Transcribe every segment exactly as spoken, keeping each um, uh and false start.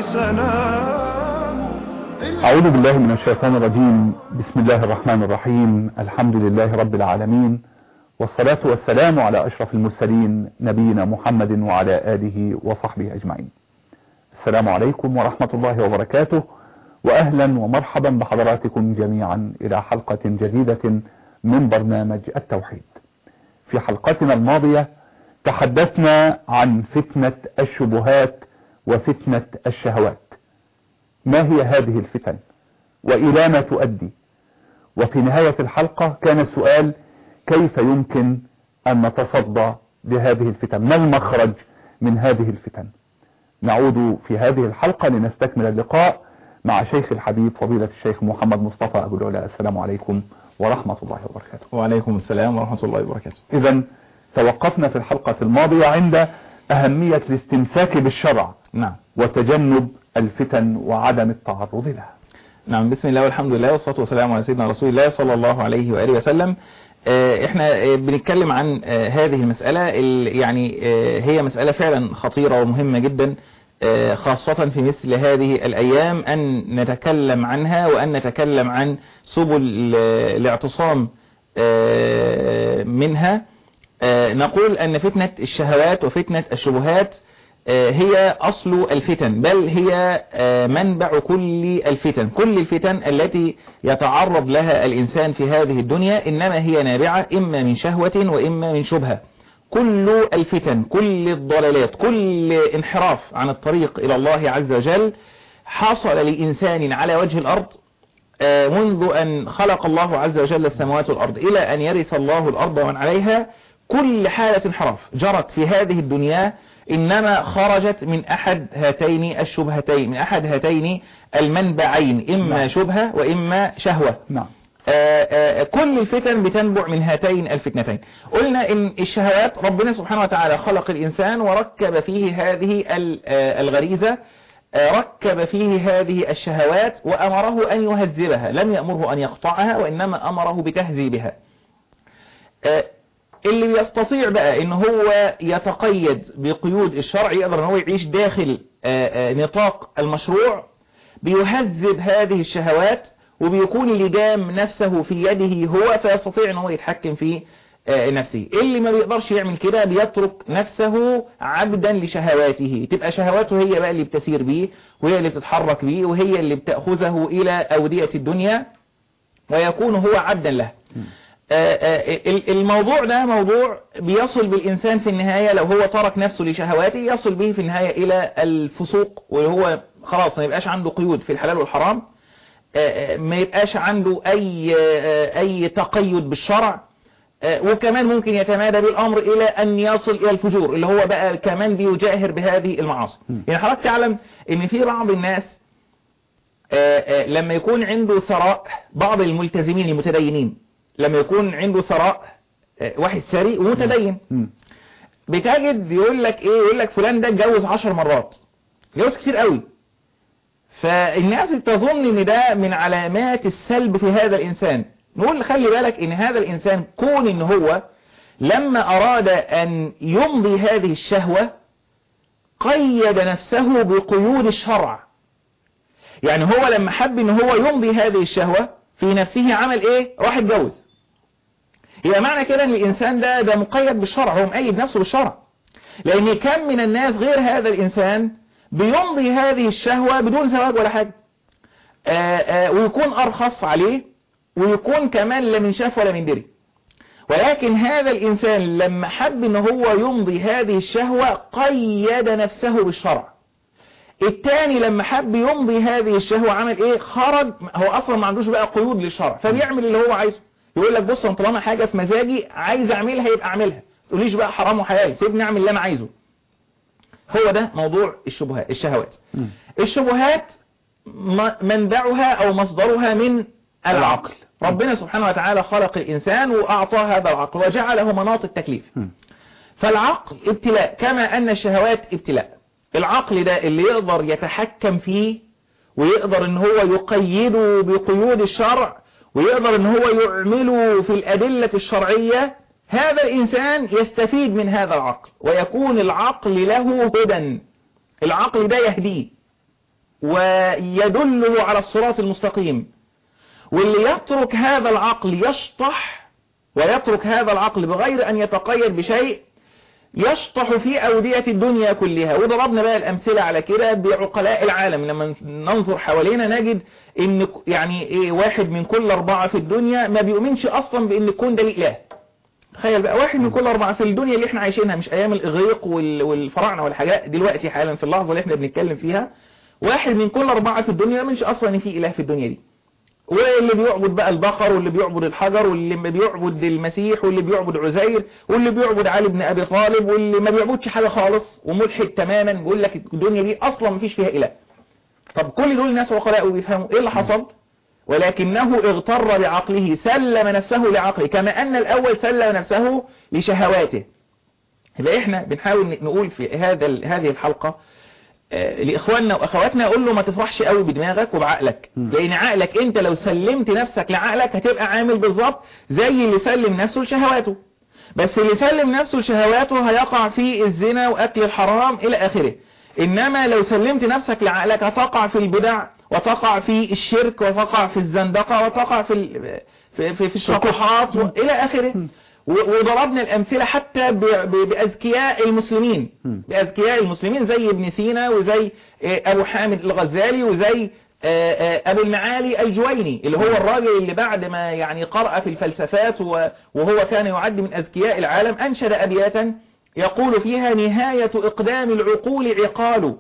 سلام. أعوذ بالله من الشيطان الرجيم. بسم الله الرحمن الرحيم. الحمد لله رب العالمين، والصلاة والسلام على أشرف المرسلين نبينا محمد وعلى آله وصحبه أجمعين. السلام عليكم ورحمة الله وبركاته، وأهلا ومرحبا بحضراتكم جميعا إلى حلقة جديدة من برنامج التوحيد. في حلقتنا الماضية تحدثنا عن فتنة الشبهات وفتنة الشهوات. ما هي هذه الفتن وإلى ما تؤدي؟ وفي نهاية الحلقة كان السؤال: كيف يمكن أن نتصدى لهذه الفتن؟ ما المخرج من هذه الفتن؟ نعود في هذه الحلقة لنستكمل اللقاء مع شيخ الحبيب فضيلة الشيخ محمد مصطفى أبو العلا. السلام عليكم ورحمة الله وبركاته. وعليكم السلام ورحمة الله وبركاته. إذن توقفنا في الحلقة الماضية عند أهمية الاستمساك بالشرع نعم وتجنب الفتن وعدم التعرض لها. نعم، بسم الله والحمد لله والصلاة والسلام على سيدنا رسول الله صلى الله عليه وآله وسلم. احنا بنتكلم عن هذه المسألة، يعني هي مسألة فعلا خطيرة ومهمة جدا، خاصة في مثل هذه الأيام أن نتكلم عنها وأن نتكلم عن سبل الاعتصام منها. نقول أن فتنة الشهوات وفتنة الشبهات هي أصل الفتن، بل هي منبع كل الفتن. كل الفتن التي يتعرض لها الإنسان في هذه الدنيا إنما هي نابعة إما من شهوة وإما من شبهة. كل الفتن، كل الضلالات، كل انحراف عن الطريق إلى الله عز وجل حصل لإنسان على وجه الأرض منذ أن خلق الله عز وجل السماوات والأرض إلى أن يرث الله الأرض ومن عليها. كل حالة انحراف جرت في هذه الدنيا إنما خرجت من أحد هاتين الشبهتين، من أحد هاتين المنبعين، إما نعم. شبهة وإما شهوة. نعم. آآ آآ كل الفتن بتنبع من هاتين الفتنتين. قلنا إن الشهوات ربنا سبحانه وتعالى خلق الإنسان وركب فيه هذه الغريزة، ركب فيه هذه الشهوات وأمره أن يهذبها، لم يأمره أن يقطعها وإنما أمره بتهذيبها. اللي بيستطيع بقى إن هو يتقيد بقيود الشرع، يقدر إن هو يعيش داخل نطاق المشروع، بيهذب هذه الشهوات وبيكون لجام نفسه في يده هو، فيستطيع ان هو يتحكم في نفسه. اللي ما بيقدرش يعمل كده بيترك نفسه عبدا لشهواته، تبقى شهواته هي بقى اللي بتسير بيه، وهي اللي بتتحرك بيه، وهي اللي بتأخذه إلى أودية الدنيا، ويكون هو عبدا له. الموضوع ده موضوع بيصل بالإنسان في النهاية، لو هو ترك نفسه لشهواته يصل به في النهاية إلى الفسوق، وهو خلاص ما يبقاش عنده قيود في الحلال والحرام، ما يبقاش عنده أي أي تقيد بالشرع، وكمان ممكن يتمادى بالأمر إلى أن يصل إلى الفجور اللي هو بقى كمان بيجاهر بهذه المعاصي. يعني حضرتك تعلم إن في بعض الناس لما يكون عنده ثراء، بعض الملتزمين المتدينين لما يكون عنده ثراء، واحد ثري ومتدين، بتجد يقول لك إيه، يقول لك فلان ده اتجوز عشر مرات، جوز كتير قوي. فالناس تظن ان ده من علامات السلب في هذا الانسان. نقول خلي بالك ان هذا الانسان كون ان هو لما اراد ان يمضي هذه الشهوة قيد نفسه بقيود الشرع. يعني هو لما حب ان هو يمضي هذه الشهوة في نفسه عمل ايه؟ راح اتجوز. يبقى معنى كده ان الانسان ده ده مقيد بالشرع، هو مقيد نفسه بالشرع. لان كم من الناس غير هذا الانسان بيمضي هذه الشهوة بدون زواج ولا حاجة، آآ آآ ويكون أرخص عليه، ويكون كمان لا من شاف ولا من دري. ولكن هذا الإنسان لما حب ان هو يمضي هذه الشهوة قيد نفسه بالشرع. التاني لما حب يمضي هذه الشهوة عمل ايه؟ خرج، هو اصلا ما عندوش بقى قيود للشرع، فبيعمل اللي هو عايزه. يقول لك بص، انا طالما حاجة في مزاجي عايز اعملها يبقى اعملها، تقوليش بقى حرام وحلال، سيبني اعمل اللي انا عايزه. هو ده موضوع الشبهات، الشهوات. م. الشبهات منبعها او مصدرها من العقل. ربنا سبحانه وتعالى خلق الانسان واعطاه هذا العقل وجعله مناط التكليف. م. فالعقل ابتلاء كما ان الشهوات ابتلاء. العقل ده اللي يقدر يتحكم فيه ويقدر ان هو يقيده بقيود الشرع ويقدر ان هو يعمله في الادلة الشرعية، هذا الإنسان يستفيد من هذا العقل ويكون العقل له هدى. العقل ده يهديه، ويدله على الصراط المستقيم. واللي يترك هذا العقل يشطح، ويترك هذا العقل بغير أن يتقيد بشيء، يشطح في أودية الدنيا كلها. وضربنا بقى الأمثلة على كده بعقلاء العالم. لما ننظر حوالينا نجد إن يعني إيه واحد من كل أربعة في الدنيا ما بيؤمنش أصلا بإن الكون ده إله. تخيل بقى واحد من كل أربعة في الدنيا اللي احنا عايشينها، مش أيام الإغريق والفراعنة والحاجات، دلوقتي حالا في اللحظة اللي احنا بنتكلم فيها واحد من كل أربعة في الدنيا مش أصلا إن في إله في الدنيا دي. واللي بيعبد بقى البقر، واللي بيعبد الحجر، واللي بيعبد المسيح، واللي بيعبد عزير، واللي بيعبد علي بن أبي طالب، واللي ما بيعبدش حاجة خالص وملحد تماما، بيقول لك الدنيا دي أصلا ما فيش فيها إله. طب كل دول ناس عقلاء وبيفهموا إيه اللي حصل؟ ولكنه اغتر بعقله، سلم نفسه لعقله، كما أن الأول سلم نفسه لشهواته. يبقى إحنا بنحاول نقول في هذا هذه الحلقة لإخواننا وأخواتنا، أقول له ما تفرحش قوي بدماغك وبعقلك، لأن عقلك أنت لو سلمت نفسك لعقلك هتبقى عامل بالظبط زي اللي سلم نفسه لشهواته. بس اللي سلم نفسه لشهواته هيقع في الزنا وأكل الحرام إلى آخره. إنما لو سلمت نفسك لعقلك هتقع في البدع، وتقع في الشرك، وتقع في الزندقة، وتقع في في في, في الشطحات إلى آخره. وضربنا الأمثلة حتى بأذكياء المسلمين، بأذكياء المسلمين زي ابن سينا، وزي أبو حامد الغزالي، وزي أبو المعالي الجويني، اللي هو الراجل اللي بعد ما يعني قرأ في الفلسفات وهو كان يعد من أذكياء العالم، أنشد أبياتا يقول فيها: نهاية إقدام العقول عقال،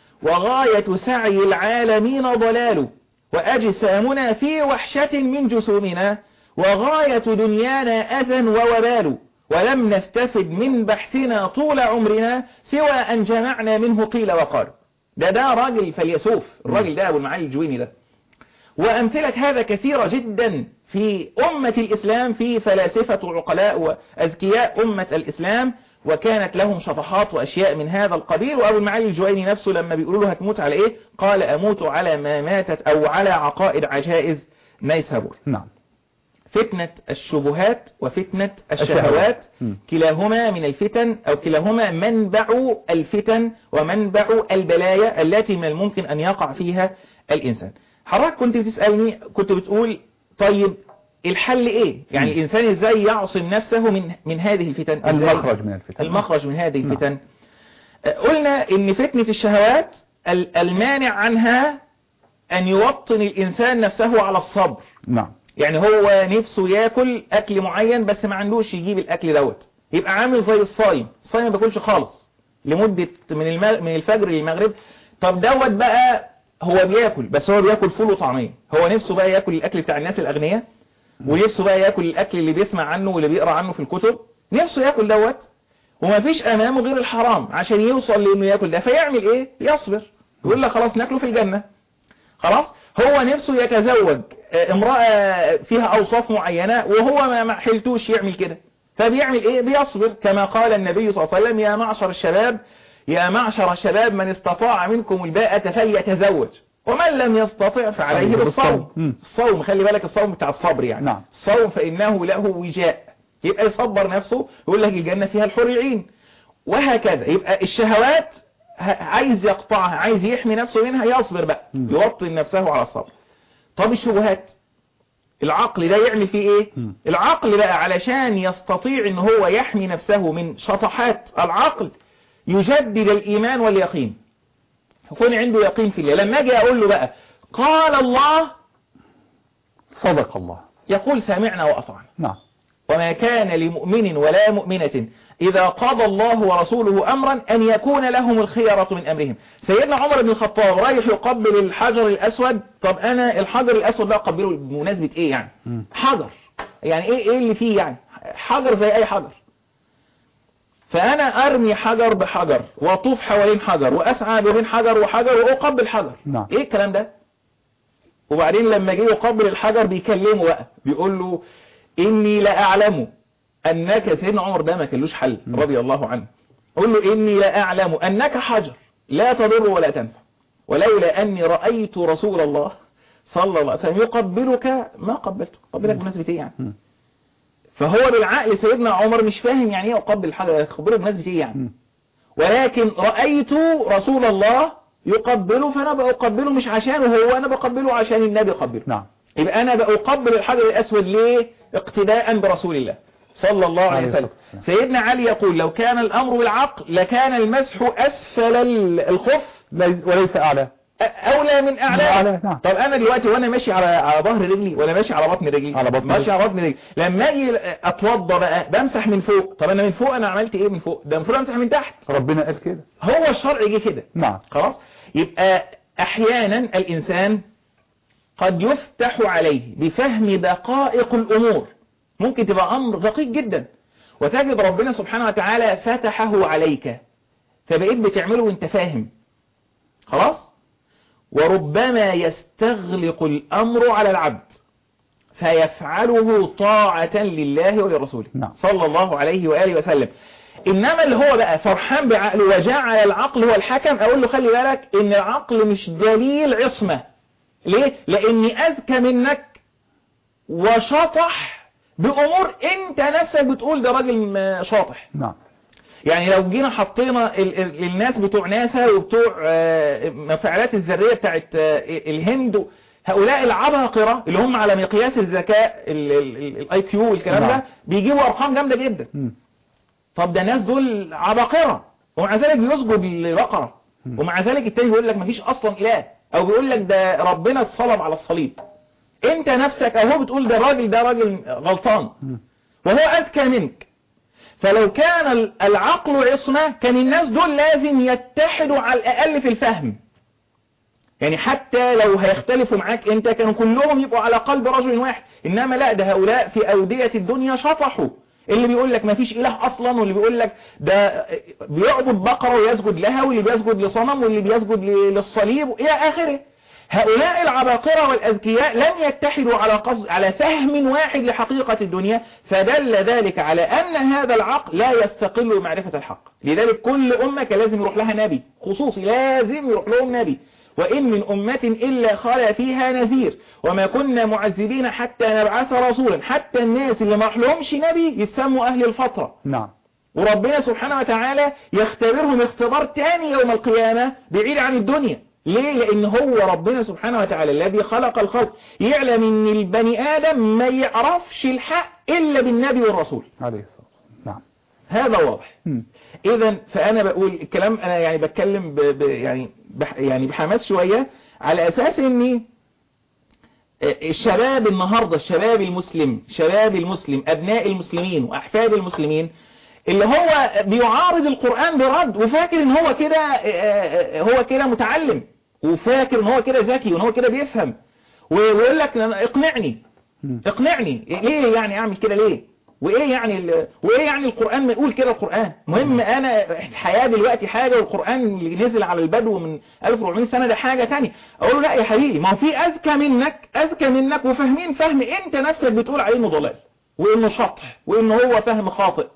وغاية سعي العالمين ضلال، وأجسامنا في وحشة من جسومنا، وغاية دنيانا أذى ووبال، ولم نستفد من بحثنا طول عمرنا سوى أن جمعنا منه قيل وقال. ده ده راجل فيلسوف، الراجل ده أبو المعالي الجويني ده. وأمثلة هذا كثيرة جدا في أمة الإسلام، في فلاسفة وعقلاء وأذكياء أمة الإسلام، وكانت لهم شطحات وأشياء من هذا القبيل. وأبو المعالي الجويني نفسه لما بيقولوا له هتموت على إيه، قال: أموت على ما ماتت أو على عقائد عجائز نيسابور. نعم. فتنة الشبهات وفتنة الشهوات كلاهما من الفتن، أو كلاهما منبع الفتن ومنبع البلايا التي من الممكن أن يقع فيها الإنسان. حضرتك كنت بتسألني، كنت بتقول طيب الحل إيه؟ يعني م. الإنسان إزاي يعصم نفسه من من هذه الفتن؟ المخرج من الفتن المخرج من هذه الفتن. نعم. قلنا إن فتنة الشهوات المانع عنها أن يوطن الإنسان نفسه على الصبر. نعم. يعني هو نفسه ياكل أكل معين بس ما عندوش يجيب الأكل دوت، يبقى عامل زي الصايم، الصايم ما بياكلش خالص لمدة من المغ... من الفجر للمغرب. طب دوت بقى هو بياكل، بس هو بياكل فول وطعمية، هو نفسه بقى ياكل الأكل بتاع الناس الأغنياء، ونفسه بقى ياكل الأكل اللي بيسمع عنه واللي بيقرأ عنه في الكتب، نفسه ياكل دوت، وما فيش أمامه غير الحرام عشان يوصل لأنه ياكل ده. فيعمل إيه؟ يصبر، يقول لك خلاص ناكله في الجنة. خلاص هو نفسه يتزوج امرأة فيها أوصاف معينة وهو ما حلتوش يعمل كده، فبيعمل إيه؟ بيصبر. كما قال النبي صلى الله عليه وسلم: يا معشر الشباب يا معشر الشباب من استطاع منكم الباءة فليتزوج، ومن لم يستطع فعليه بالصوم. الصوم خلي بالك، الصوم بتاع الصبر يعني. نعم. الصوم فإنه له وجاء، يبقى يصبر نفسه، يقول لك الجنة فيها الحور العين، وهكذا. يبقى الشهوات عايز يقطعها، عايز يحمي نفسه منها، يصبر بقى، يوطن نفسه على الصبر. طب الشبهات العقل ده يعمل فيه ايه؟ العقل بقى علشان يستطيع ان هو يحمي نفسه من شطحات العقل يجدد الإيمان واليقين، يكون عنده يقين في الله. لما اجي اقول له بقى قال الله صدق الله، يقول سمعنا وأطعنا. نعم. وما كان لمؤمن ولا مؤمنة إذا قضى الله ورسوله أمرا أن يكون لهم الخيرة من أمرهم. سيدنا عمر بن الخطاب رايح يقبل الحجر الأسود، طب أنا الحجر الأسود ده أقبله بمناسبة إيه يعني؟ م. حجر يعني إيه إيه اللي فيه يعني؟ حجر زي أي حجر. فأنا أرمي حجر بحجر وأطوف حوالين حجر وأسعى بين حجر وحجر وأقبل حجر. نعم. إيه الكلام ده؟ وبعدين لما جه يقبل الحجر بيكلمه بقى، بيقول له إني لأعلم أنك، سيدنا عمر ده ما كلوش حل رضي الله عنه، قل له إني لأعلم أنك حجر لا تضر ولا تنفع، ولولا أني رأيت رسول الله صلى الله عليه وسلم يقبلك ما قبلته. قبلك بمناسبة إيه يعني؟ فهو بالعقل سيدنا عمر مش فاهم يعني إيه أقبل الحجر، يقبله بمناسبة إيه يعني؟ ولكن رأيت رسول الله يقبله فأنا بقبله مش عشانه هو، أنا بقبله عشان النبي يقبله. نعم. يبقى أنا بقبل الحجر الأسود ليه؟ اقتداء برسول الله صلى الله عليه وسلم. سيدنا علي يقول لو كان الأمر بالعقل لكان المسح أسفل الخف وليس أعلى، أولى من أعلى. نعم. طب أنا دلوقتي وأنا ماشي على على ظهر رجلي ولا ماشي على بطن رجلي؟ على بطن ماشي على بطن رجلي. لما أجي أتوضى بقى بمسح من فوق. طب أنا من فوق أنا عملت إيه من فوق؟ ده المفروض أمسح من تحت. ربنا قال كده، هو الشرع جه كده. نعم. خلاص. يبقى أحيانا الإنسان قد يفتح عليه بفهم دقائق الأمور، ممكن تبقى أمر دقيق جدا وتجد ربنا سبحانه وتعالى فتحه عليك فبقيت بتعمله وانت فاهم. خلاص. وربما يستغلق الأمر على العبد فيفعله طاعة لله ولرسوله نعم. صلى الله عليه وآله وسلم. إنما اللي هو بقى فرحان بعقله وجعل العقل هو الحكم، أقول له خلي بالك إن العقل مش دليل عصمة. ليه؟ لأني أذكى منك وشطح بأمور أنت نفسك بتقول ده راجل شاطح. نعم. يعني لو جينا حطينا ال ال الناس بتوع ناسا وبتوع مفاعلات الذرية بتاعت الهند، هؤلاء العباقرة اللي هم على مقياس الذكاء الاي كيو والكلام نعم. ده بيجيبوا أرقام جامدة جدا. م. طب ده الناس دول عباقرة ومع ذلك بيسجد لبقرة، ومع ذلك التاني بيقول لك مفيش أصلا إله، أو بيقول لك ده ربنا اتصلب على الصليب. أنت نفسك أو هو بتقول ده راجل ده راجل غلطان وهو أذكى منك. فلو كان العقل عصمة كان الناس دول لازم يتحدوا على الأقل في الفهم. يعني حتى لو هيختلفوا معاك انت كانوا كلهم يبقوا على قلب رجل واحد. إنما لا، ده هؤلاء في أودية الدنيا شطحوا. اللي بيقول لك ما فيش إله أصلا، واللي بيقول لك ده بيعبد بقرة ويسجد لها، واللي بيسجد لصنم، واللي بيسجد للصليب إلى آخره. هؤلاء العباقرة والأذكياء لم يتحدوا على قصد على فهم واحد لحقيقة الدنيا، فدل ذلك على أن هذا العقل لا يستقل بمعرفة الحق. لذلك كل أمة كان لازم يروح لها نبي خصوصي، لازم يروح لهم نبي. وإن من أمة إلا خلا فيها نذير وما كنا معذبين حتى نبعث رسولا. حتى الناس اللي ما لهمش نبي يسموا أهل الفترة. نعم. وربنا سبحانه وتعالى يختبرهم اختبار تاني يوم القيامة بعيد عن الدنيا. ليه؟ لأن هو ربنا سبحانه وتعالى الذي خلق الخلق يعلم ان البني آدم ما يعرفش الحق إلا بالنبي والرسول عليه الصلاة والسلام. نعم. هذا واضح. إذن فأنا بقول الكلام أنا يعني بتكلم ب ب يعني بح يعني بحماس شوية على أساس ان الشباب النهاردة، الشباب المسلم، شباب المسلم، أبناء المسلمين وأحفاد المسلمين اللي هو بيعارض القرآن برد وفاكر ان هو كده هو كده متعلم، وفاكر ان هو كده ذكي وان هو كده بيفهم، ويقول لك اقنعني اقنعني ليه يعني اعمل كده ليه، وايه يعني وايه يعني القرآن ما يقول كده. القرآن مهم، انا الحياة دلوقتي حاجة والقرآن اللي نزل على البدو من ألف وأربعمائة سنة ده حاجة تانية. اقول له لا يا حبيبي، ما هو في اذكى منك اذكى منك وفاهمين فهم انت نفسك بتقول عليه انه ضلال وانه شطح وانه هو فهم خاطئ.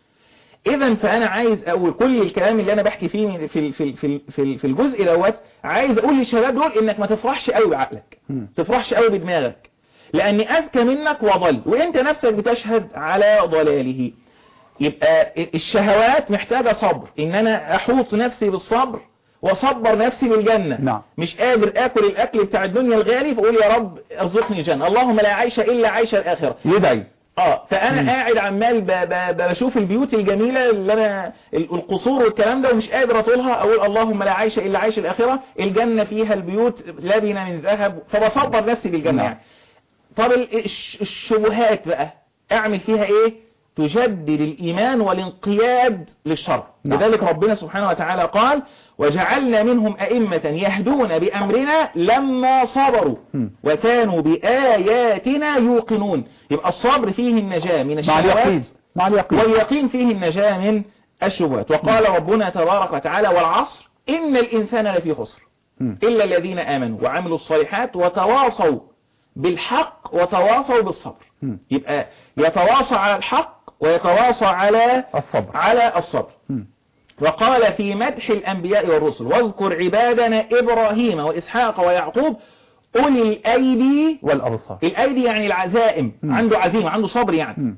إذا فأنا عايز أقول كل الكلام اللي أنا بحكي فيه في في في في في الجزء دوت، عايز أقول للشباب دول إنك ما تفرحش قوي بعقلك، تفرحش قوي بدماغك، لأني أذكى منك وضل وإنت نفسك بتشهد على ضلاله. يبقى الشهوات محتاجة صبر، إن أنا أحوط نفسي بالصبر وصبر نفسي بالجنة. نعم. مش قادر آكل الأكل بتاع الدنيا الغالي فأقول يا رب ارزقني الجنة، اللهم لا عيش إلا عيش الآخرة. يدعي. اه فانا مم. قاعد عمال ب ب بشوف البيوت الجميلة اللي انا القصور والكلام ده ومش قادر اطولها، اقول اللهم لا عيش الا عيش الاخرة، الجنة فيها البيوت لبنة من ذهب، فبصبر نفسي بالجنة. يعني طب الشبهات بقى اعمل فيها ايه؟ تجدد الايمان والانقياد للشر. نعم. لذلك ربنا سبحانه وتعالى قال وجعلنا منهم أئمة يهدون بأمرنا لما صبروا وكانوا بآياتنا يوقنون. يبقى الصبر فيه النجاة من الشهوات واليقين فيه النجاة من الشبهات. وقال ربنا تبارك وتعالى والعصر إن الإنسان لفي خسر إلا الذين آمنوا وعملوا الصالحات وتواصوا بالحق وتواصوا بالصبر. يبقى يتواصى على الحق ويتواصى على الصبر على الصبر. وقال في مدح الأنبياء والرسل واذكر عبادنا إبراهيم وإسحاق ويعقوب أولي الأيدي والأبصار. الأيدي يعني العزائم، م. عنده عزيمة عنده صبر يعني. م.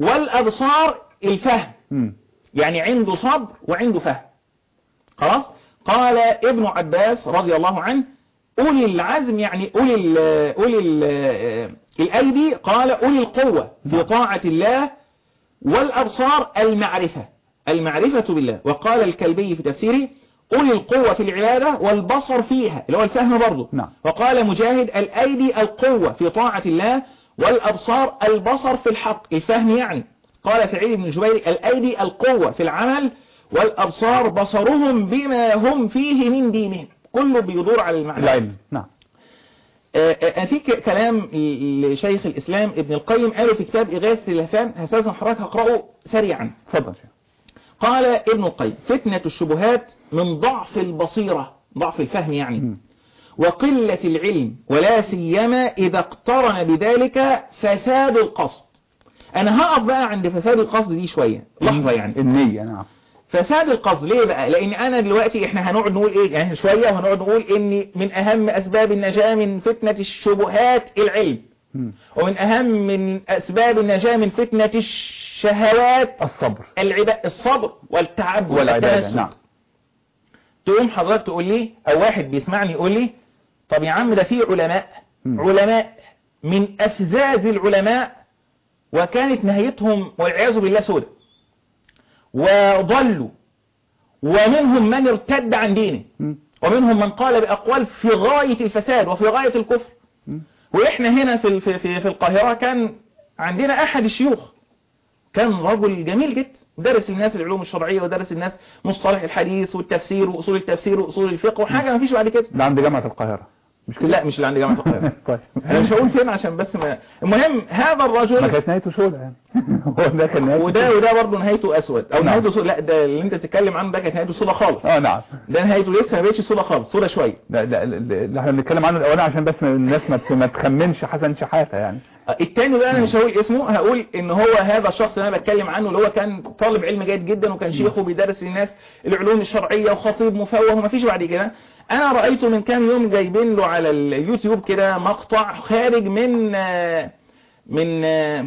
والأبصار الفهم، م. يعني عنده صبر وعنده فهم. خلاص. قال ابن عباس رضي الله عنه أولي العزم يعني أولي ال أولي ال الأيدي، قال أولي القوة في طاعة الله، والأبصار المعرفة المعرفة بالله. وقال الكلبي في تفسيره أولي القوة في العبادة والبصر فيها، اللي هو الفهم برضه. نعم. وقال مجاهد الأيدي القوة في طاعة الله، والأبصار البصر في الحق، الفهم يعني. قال سعيد بن جبير الأيدي القوة في العمل، والأبصار بصرهم بما هم فيه من دينهم. كله بيدور على المعنى العلم. نعم. في كلام لشيخ الإسلام ابن القيم قاله في كتاب إغاثة اللهفان، هستاذن حضرتك هقرأه سريعا. تفضل. قال ابن القيم فتنة الشبهات من ضعف البصيرة، ضعف الفهم يعني، م. وقلة العلم، ولا سيما إذا اقترن بذلك فساد القصد. أنا هقف بقى عند فساد القصد دي شوية لحظة يعني. النية. نعم. فساد القصد ليه بقى؟ لأن أنا دلوقتي إحنا هنقعد نقول إيه يعني شوية، وهنقعد نقول إن من أهم أسباب النجاة من فتنة الشبهات العلم، م. ومن أهم من أسباب النجاة من فتنة الشهوات الصبر، العبادة، الصبر والتعبد والعبادة. نعم. تقوم حضرتك تقول لي، أو واحد بيسمعني يقول لي طب يا عم ده في علماء م. علماء من أفزاز العلماء وكانت نهايتهم والعياذ بالله سودة وضلوا، ومنهم من ارتد عن دينه، م. ومنهم من قال بأقوال في غاية الفساد وفي غاية الكفر. م. وإحنا هنا في, في, في, في القاهرة كان عندنا أحد الشيوخ كان رجل جميل جدا، درس الناس العلوم الشرعية ودرس الناس مصطلح الحديث والتفسير وأصول التفسير وأصول الفقه وحاجة ما فيش بعد كده. ده عند جامعة القاهرة مش كده؟ لا مش اللي عند جامعة القاهرة. طيب أنا مش هقول فين عشان بس ما. المهم هذا الرجل ما كانت نهايته سودة يعني. هو ده كان نهايته وده وده برضه نهايته أسود أو نهايته سودة. لا ده اللي أنت تتكلم عنه ده كانت نهايته سودة خالص. اه نعم. ده نهايته لسه ما بقتش سودة خالص، سودة شوية. لا لا اللي احنا بنتكلم عنه الأولاني عشان بس الناس ما تخمنش حسن شحاتة يعني. التاني بقى انا مش هقول اسمه، هقول ان هو هذا الشخص اللي انا بتكلم عنه اللي هو كان طالب علم جيد جدا وكان شيخه بيدرس للناس العلوم الشرعية وخطيب مفوه وما فيش بعد كده. انا رأيته من كام يوم جايبين له على اليوتيوب كده مقطع خارج من من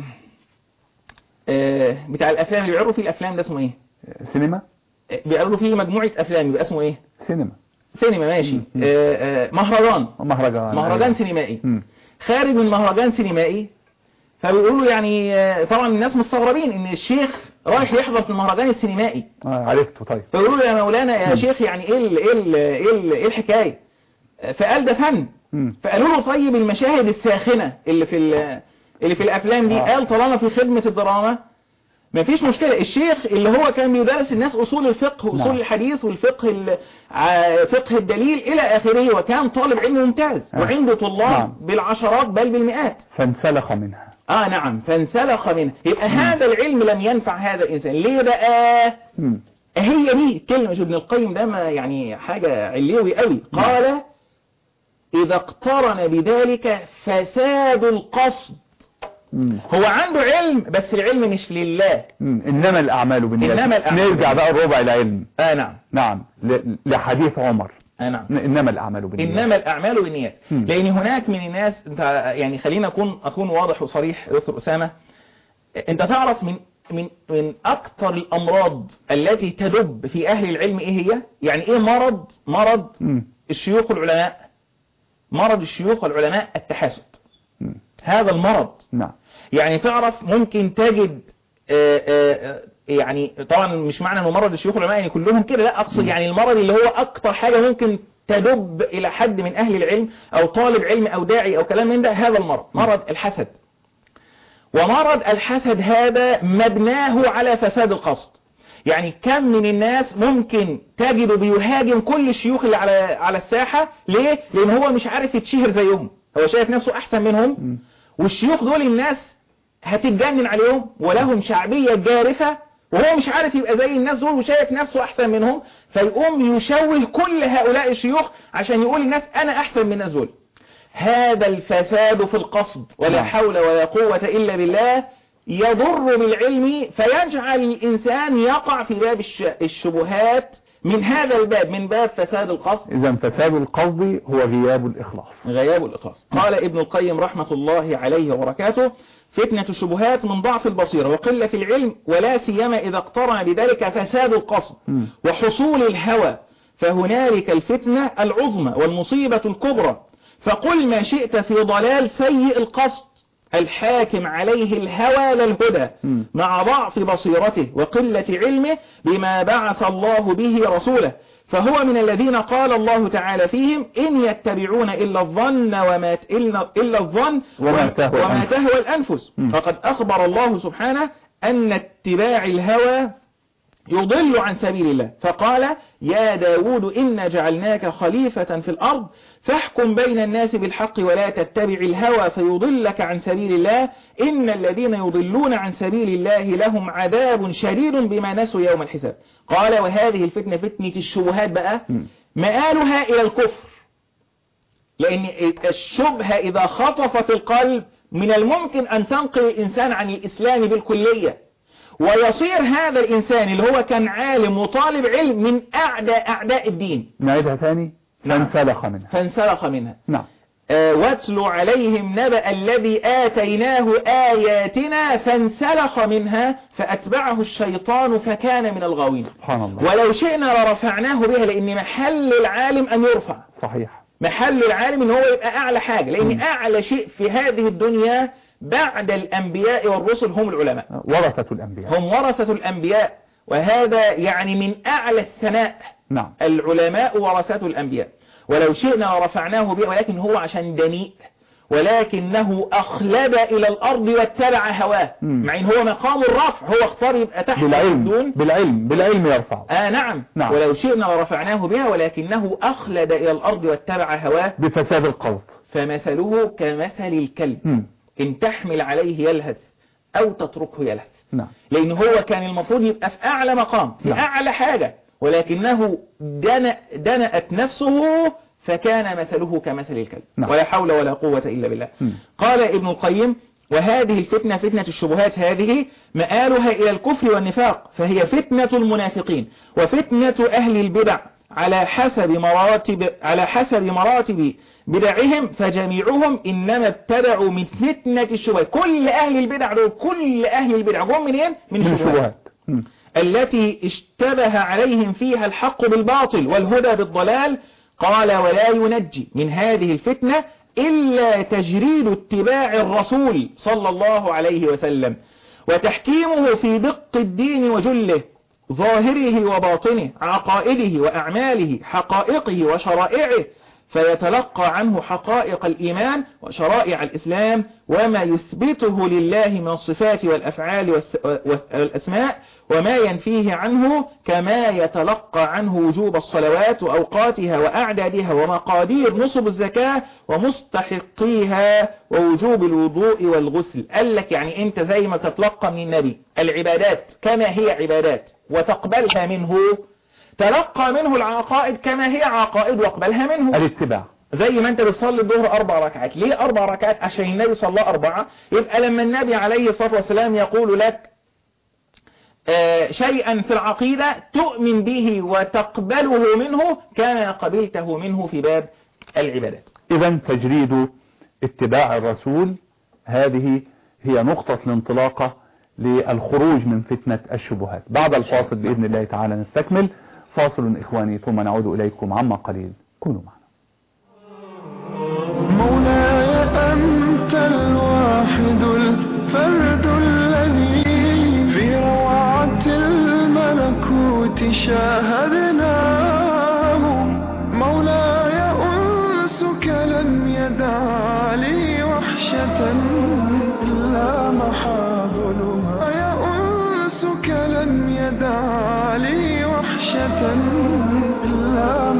بتاع الافلام اللي بيعرضوا فيه الافلام، ده اسمه ايه؟ سينما. بيعرضوا فيه مجموعة افلام، يبقى اسمه ايه؟ سينما. سينما ماشي. مهرجان مهرجان مهرجان سينمائي، خارج من مهرجان سينمائي. فبيقولوا يعني طبعا الناس مستغربين ان الشيخ رايح يحضر في المهرجان السينمائي. اه عرفته. طيب فيقولوا له يا مولانا يا م. شيخ يعني ايه ال ايه ال ايه, ال إيه الحكايه؟ فقال ده فن. م. فقالوا له طيب المشاهد الساخنه اللي في اللي في الافلام دي، آه. قال طالما في خدمه الدراما ما فيش مشكلة. الشيخ اللي هو كان بيدرس الناس أصول الفقه وأصول نعم. الحديث والفقه فقه الدليل إلى آخره، وكان طالب علم ممتاز آه. وعنده طلاب نعم. بالعشرات بل بالمئات. فانسلخ منها. آه نعم فانسلخ منها. يبقى مم. هذا العلم لم ينفع هذا الإنسان. ليه بقى؟ مم. هي دي كلمة ابن القيم ده ما يعني حاجة علوي قوي. قال نعم. إذا اقترن بذلك فساد القصد. مم. هو عنده علم بس العلم مش لله. مم. إنما الأعمال بالنيات. إنما الأعمال. نرجع بقى الربع العلم. آه نعم. نعم لحديث عمر. آه نعم. إنما الأعمال بالنيات. إنما الأعمال بالنيات. مم. لأن هناك من الناس انت يعني خلينا أكون أكون واضح وصريح دكتور أسامة. أنت تعرف من من من أكثر الأمراض التي تدب في أهل العلم إيه هي؟ يعني إيه مرض مرض مم. الشيوخ العلماء؟ مرض الشيوخ العلماء التحاسد. مم. هذا المرض. نعم. يعني تعرف ممكن تجد آآ آآ يعني طبعا مش معنى انه مرض الشيوخ العلماء يعني كلهم كده، لا اقصد يعني المرض اللي هو اكتر حاجة ممكن تدب الى حد من اهل العلم او طالب علم او داعي او كلام من ده، هذا المرض مرض الحسد. ومرض الحسد هذا مبناه على فساد القصد. يعني كم من الناس ممكن تجد بيهاجم كل الشيوخ اللي على على الساحة. ليه؟ لان هو مش عارف يتشهر زيهم، هو شايف نفسه احسن منهم، والشيوخ دول الناس هتتجنن عليهم ولهم شعبية جارفة، وهو مش عارف يبقى زي الناس دول وشايف نفسه احسن منهم، فيقوم يشوه كل هؤلاء الشيوخ عشان يقول للناس انا احسن من الناس دول. هذا الفساد في القصد ولا حول ولا قوة الا بالله يضر بالعلم، فيجعل الانسان يقع في باب الشبهات من هذا الباب، من باب فساد القصد. إذا فساد القصد هو غياب الإخلاص. غياب الإخلاص. قال ابن القيم رحمة الله عليه وبركاته فتنة الشبهات من ضعف البصيرة وقلة العلم، ولا سيما إذا اقترن بذلك فساد القصد م. وحصول الهوى، فهنالك الفتنة العظمى والمصيبة الكبرى. فقل ما شئت في ضلال سيء القصد الحاكم عليه الهوى للهدى مع ضعف بصيرته وقلة علمه بما بعث الله به رسوله، فهو من الذين قال الله تعالى فيهم إن يتبعون إلا الظن وما إلا, إلا الظن وما تهوى, وما تهوى الأنفس. فقد أخبر الله سبحانه أن اتباع الهوى يضل عن سبيل الله، فقال يا داود إنا جعلناك خليفة في الأرض فاحكم بين الناس بالحق ولا تتبع الهوى فيضلك عن سبيل الله إن الذين يضلون عن سبيل الله لهم عذاب شديد بما نسوا يوم الحساب. قال وهذه الفتنة فتنة الشبهات بقى مآلها إلى الكفر، لأن الشبهة إذا خطفت القلب من الممكن أن تنقل الإنسان عن الإسلام بالكلية، ويصير هذا الإنسان اللي هو كان عالم وطالب علم من أعداء أعداء الدين. نعيدها ثاني. فانسلخ منها فانسلخ منها نعم. آه واتل عليهم نبأ الذي آتيناه آياتنا فانسلخ منها فأتبعه الشيطان فكان من الغاوين. سبحان الله. ولو شئنا لرفعناه بها، لأن محل العالم أن يرفع. صحيح. محل العالم أن هو يبقى أعلى حاجة، لأن م. أعلى شيء في هذه الدنيا بعد الأنبياء والرسل هم العلماء، ورثة الأنبياء، هم ورثة الأنبياء، وهذا يعني من أعلى الثناء. نعم. العلماء ورثة الأنبياء. ولو شئنا ورفعناه به، ولكن هو عشان دنيء ولكنه أخلد إلى الأرض واتبع هواه، مع إن هو مقام الرفع، هو اختار يبقى تحت بالعلم دون بالعلم بالعلم يرفع. آه نعم. نعم. ولو شئنا ورفعناه بها ولكنه أخلد إلى الأرض واتبع هواه بفساد القصد. فمثله كمثل الكلب م. إن تحمل عليه يلهث أو تتركه يلهث. نعم. لأن هو كان المفروض يبقى في أعلى مقام، في نعم. أعلى حاجة، ولكنه دنأ دنأت نفسه فكان مثله كمثل الكلب. نعم. ولا حول ولا قوة إلا بالله. م. قال ابن القيم وهذه الفتنة فتنة الشبهات هذه مآلها إلى الكفر والنفاق، فهي فتنة المنافقين وفتنة أهل البدع على حسب مراتب على حسب مراتب بدعهم، فجميعهم إنما ابتدعوا من فتنة الشبهات. كل أهل البدع دول كل أهل البدع جم منين؟ من الشبهات التي اشتبه عليهم فيها الحق بالباطل والهدى بالضلال. قال ولا ينجي من هذه الفتنة إلا تجريد اتباع الرسول صلى الله عليه وسلم وتحكيمه في دق الدين وجله، ظاهره وباطنه، عقائده وأعماله، حقائقه وشرائعه، فيتلقى عنه حقائق الإيمان وشرائع الإسلام وما يثبته لله من الصفات والأفعال والأسماء، وما ينفيه عنه، كما يتلقى عنه وجوب الصلوات وأوقاتها وأعدادها ومقادير نصب الزكاة ومستحقيها ووجوب الوضوء والغسل. قال لك يعني أنت زي ما تتلقى من النبي العبادات كما هي عبادات وتقبلها منه، تلقى منه العقائد كما هي عقائد واقبلها منه. الاتباع. زي ما انت بتصلي الظهر اربع ركعات، ليه اربع ركعات؟ عشان النبي صلى اربعة. يبقى لما النبي عليه الصلاة والسلام يقول لك آه شيئا في العقيدة تؤمن به وتقبله منه كان قبلته منه في باب العبادات. اذا تجريد اتباع الرسول هذه هي نقطة الانطلاقة للخروج من فتنة الشبهات. بعد الفاصل بإذن الله تعالى نستكمل. فاصل إخواني ثم نعود إليكم عما قليل، كونوا معنا. مولاي أنت الواحد الفرد الذي في روعة الملكوت شاهدناه، مولاي أنسك لم يدع لي وحشة إلا محابلها، يا أنسك لم يدع لي وحشة إلا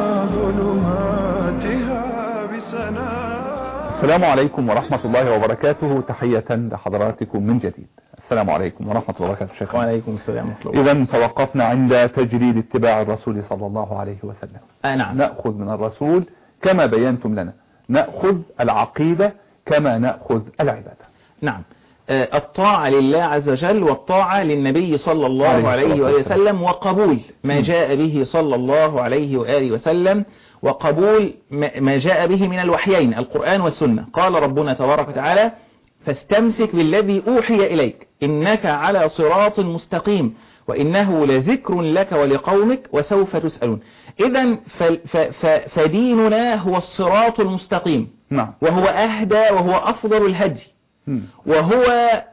محابلها بسنا. السلام عليكم ورحمة الله وبركاته، تحية لحضراتكم من جديد. السلام عليكم ورحمة الله وبركاته شيخ. وعليكم السلام ورحمة الله. إذن توقفنا عند تجريد اتباع الرسول صلى الله عليه وسلم. آه نعم. نأخذ من الرسول كما بينتم لنا، نأخذ العقيدة كما نأخذ العبادة. نعم. الطاعة لله عز وجل والطاعة للنبي صلى الله عليه, عليه وآله وسلم، وقبول ما جاء به صلى الله عليه وآله وسلم، وقبول ما جاء به من الوحيين القرآن والسنة. قال ربنا تبارك وتعالى فاستمسك بالذي أوحي إليك إنك على صراط مستقيم وإنه لذكر لك ولقومك وسوف تسألون. إذن فديننا هو الصراط المستقيم، نعم. وهو أهدى وهو أفضل الهدي، وهو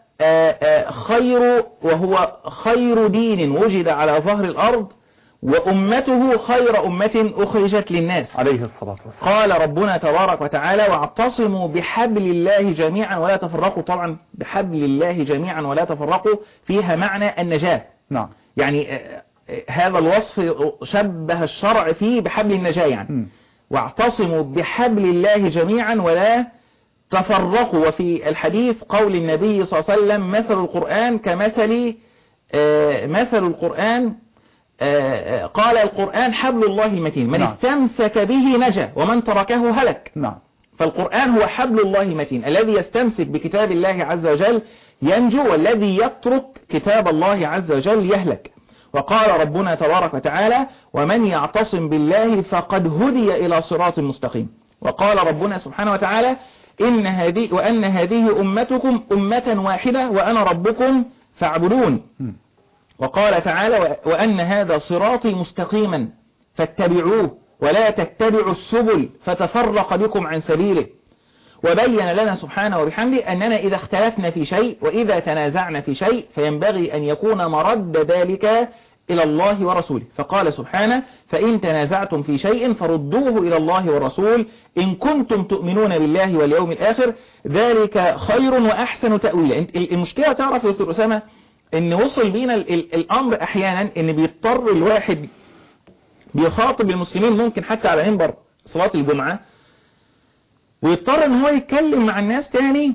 خير وهو خير دين وجد على ظهر الأرض، وأمته خير أمة أخرجت للناس عليه الصلاة والسلام. قال ربنا تبارك وتعالى واعتصموا بحبل الله جميعا ولا تفرقوا. طبعا بحبل الله جميعا ولا تفرقوا فيها معنى النجاة، نعم. يعني هذا الوصف شبه الشرع فيه بحبل النجاة يعني م. واعتصموا بحبل الله جميعا ولا تفرقوا. وفي الحديث قول النبي صلى الله عليه وسلم مثل القرآن كمثل مثل القرآن قال القرآن حبل الله المتين من نعم. استمسك به نجا ومن تركه هلك. نعم. فالقرآن هو حبل الله المتين الذي يستمسك بكتاب الله عز وجل ينجو، والذي يترك كتاب الله عز وجل يهلك. وقال ربنا تبارك وتعالى ومن يعتصم بالله فقد هدي إلى صراط مستقيم. وقال ربنا سبحانه وتعالى إن هذه وأن هذه أمتكم أمة واحدة وأنا ربكم فاعبدون. وقال تعالى وأن هذا صراطي مستقيما فاتبعوه ولا تتبعوا السبل فتفرق بكم عن سبيله. وبين لنا سبحانه وبحمده أننا إذا اختلفنا في شيء وإذا تنازعنا في شيء فينبغي أن يكون مرد ذلك إلى الله ورسوله. فقال سبحانه فإن تنازعتم في شيء فردوه إلى الله والرسول إن كنتم تؤمنون بالله واليوم الآخر ذلك خير وأحسن تأويلا. المشكلة تعرف يا دكتور أسامة ان وصل بينا الامر احيانا ان بيضطر الواحد بيخاطب المسلمين ممكن حتى على منبر صلاة الجمعة، ويضطر ان هو يتكلم مع الناس تاني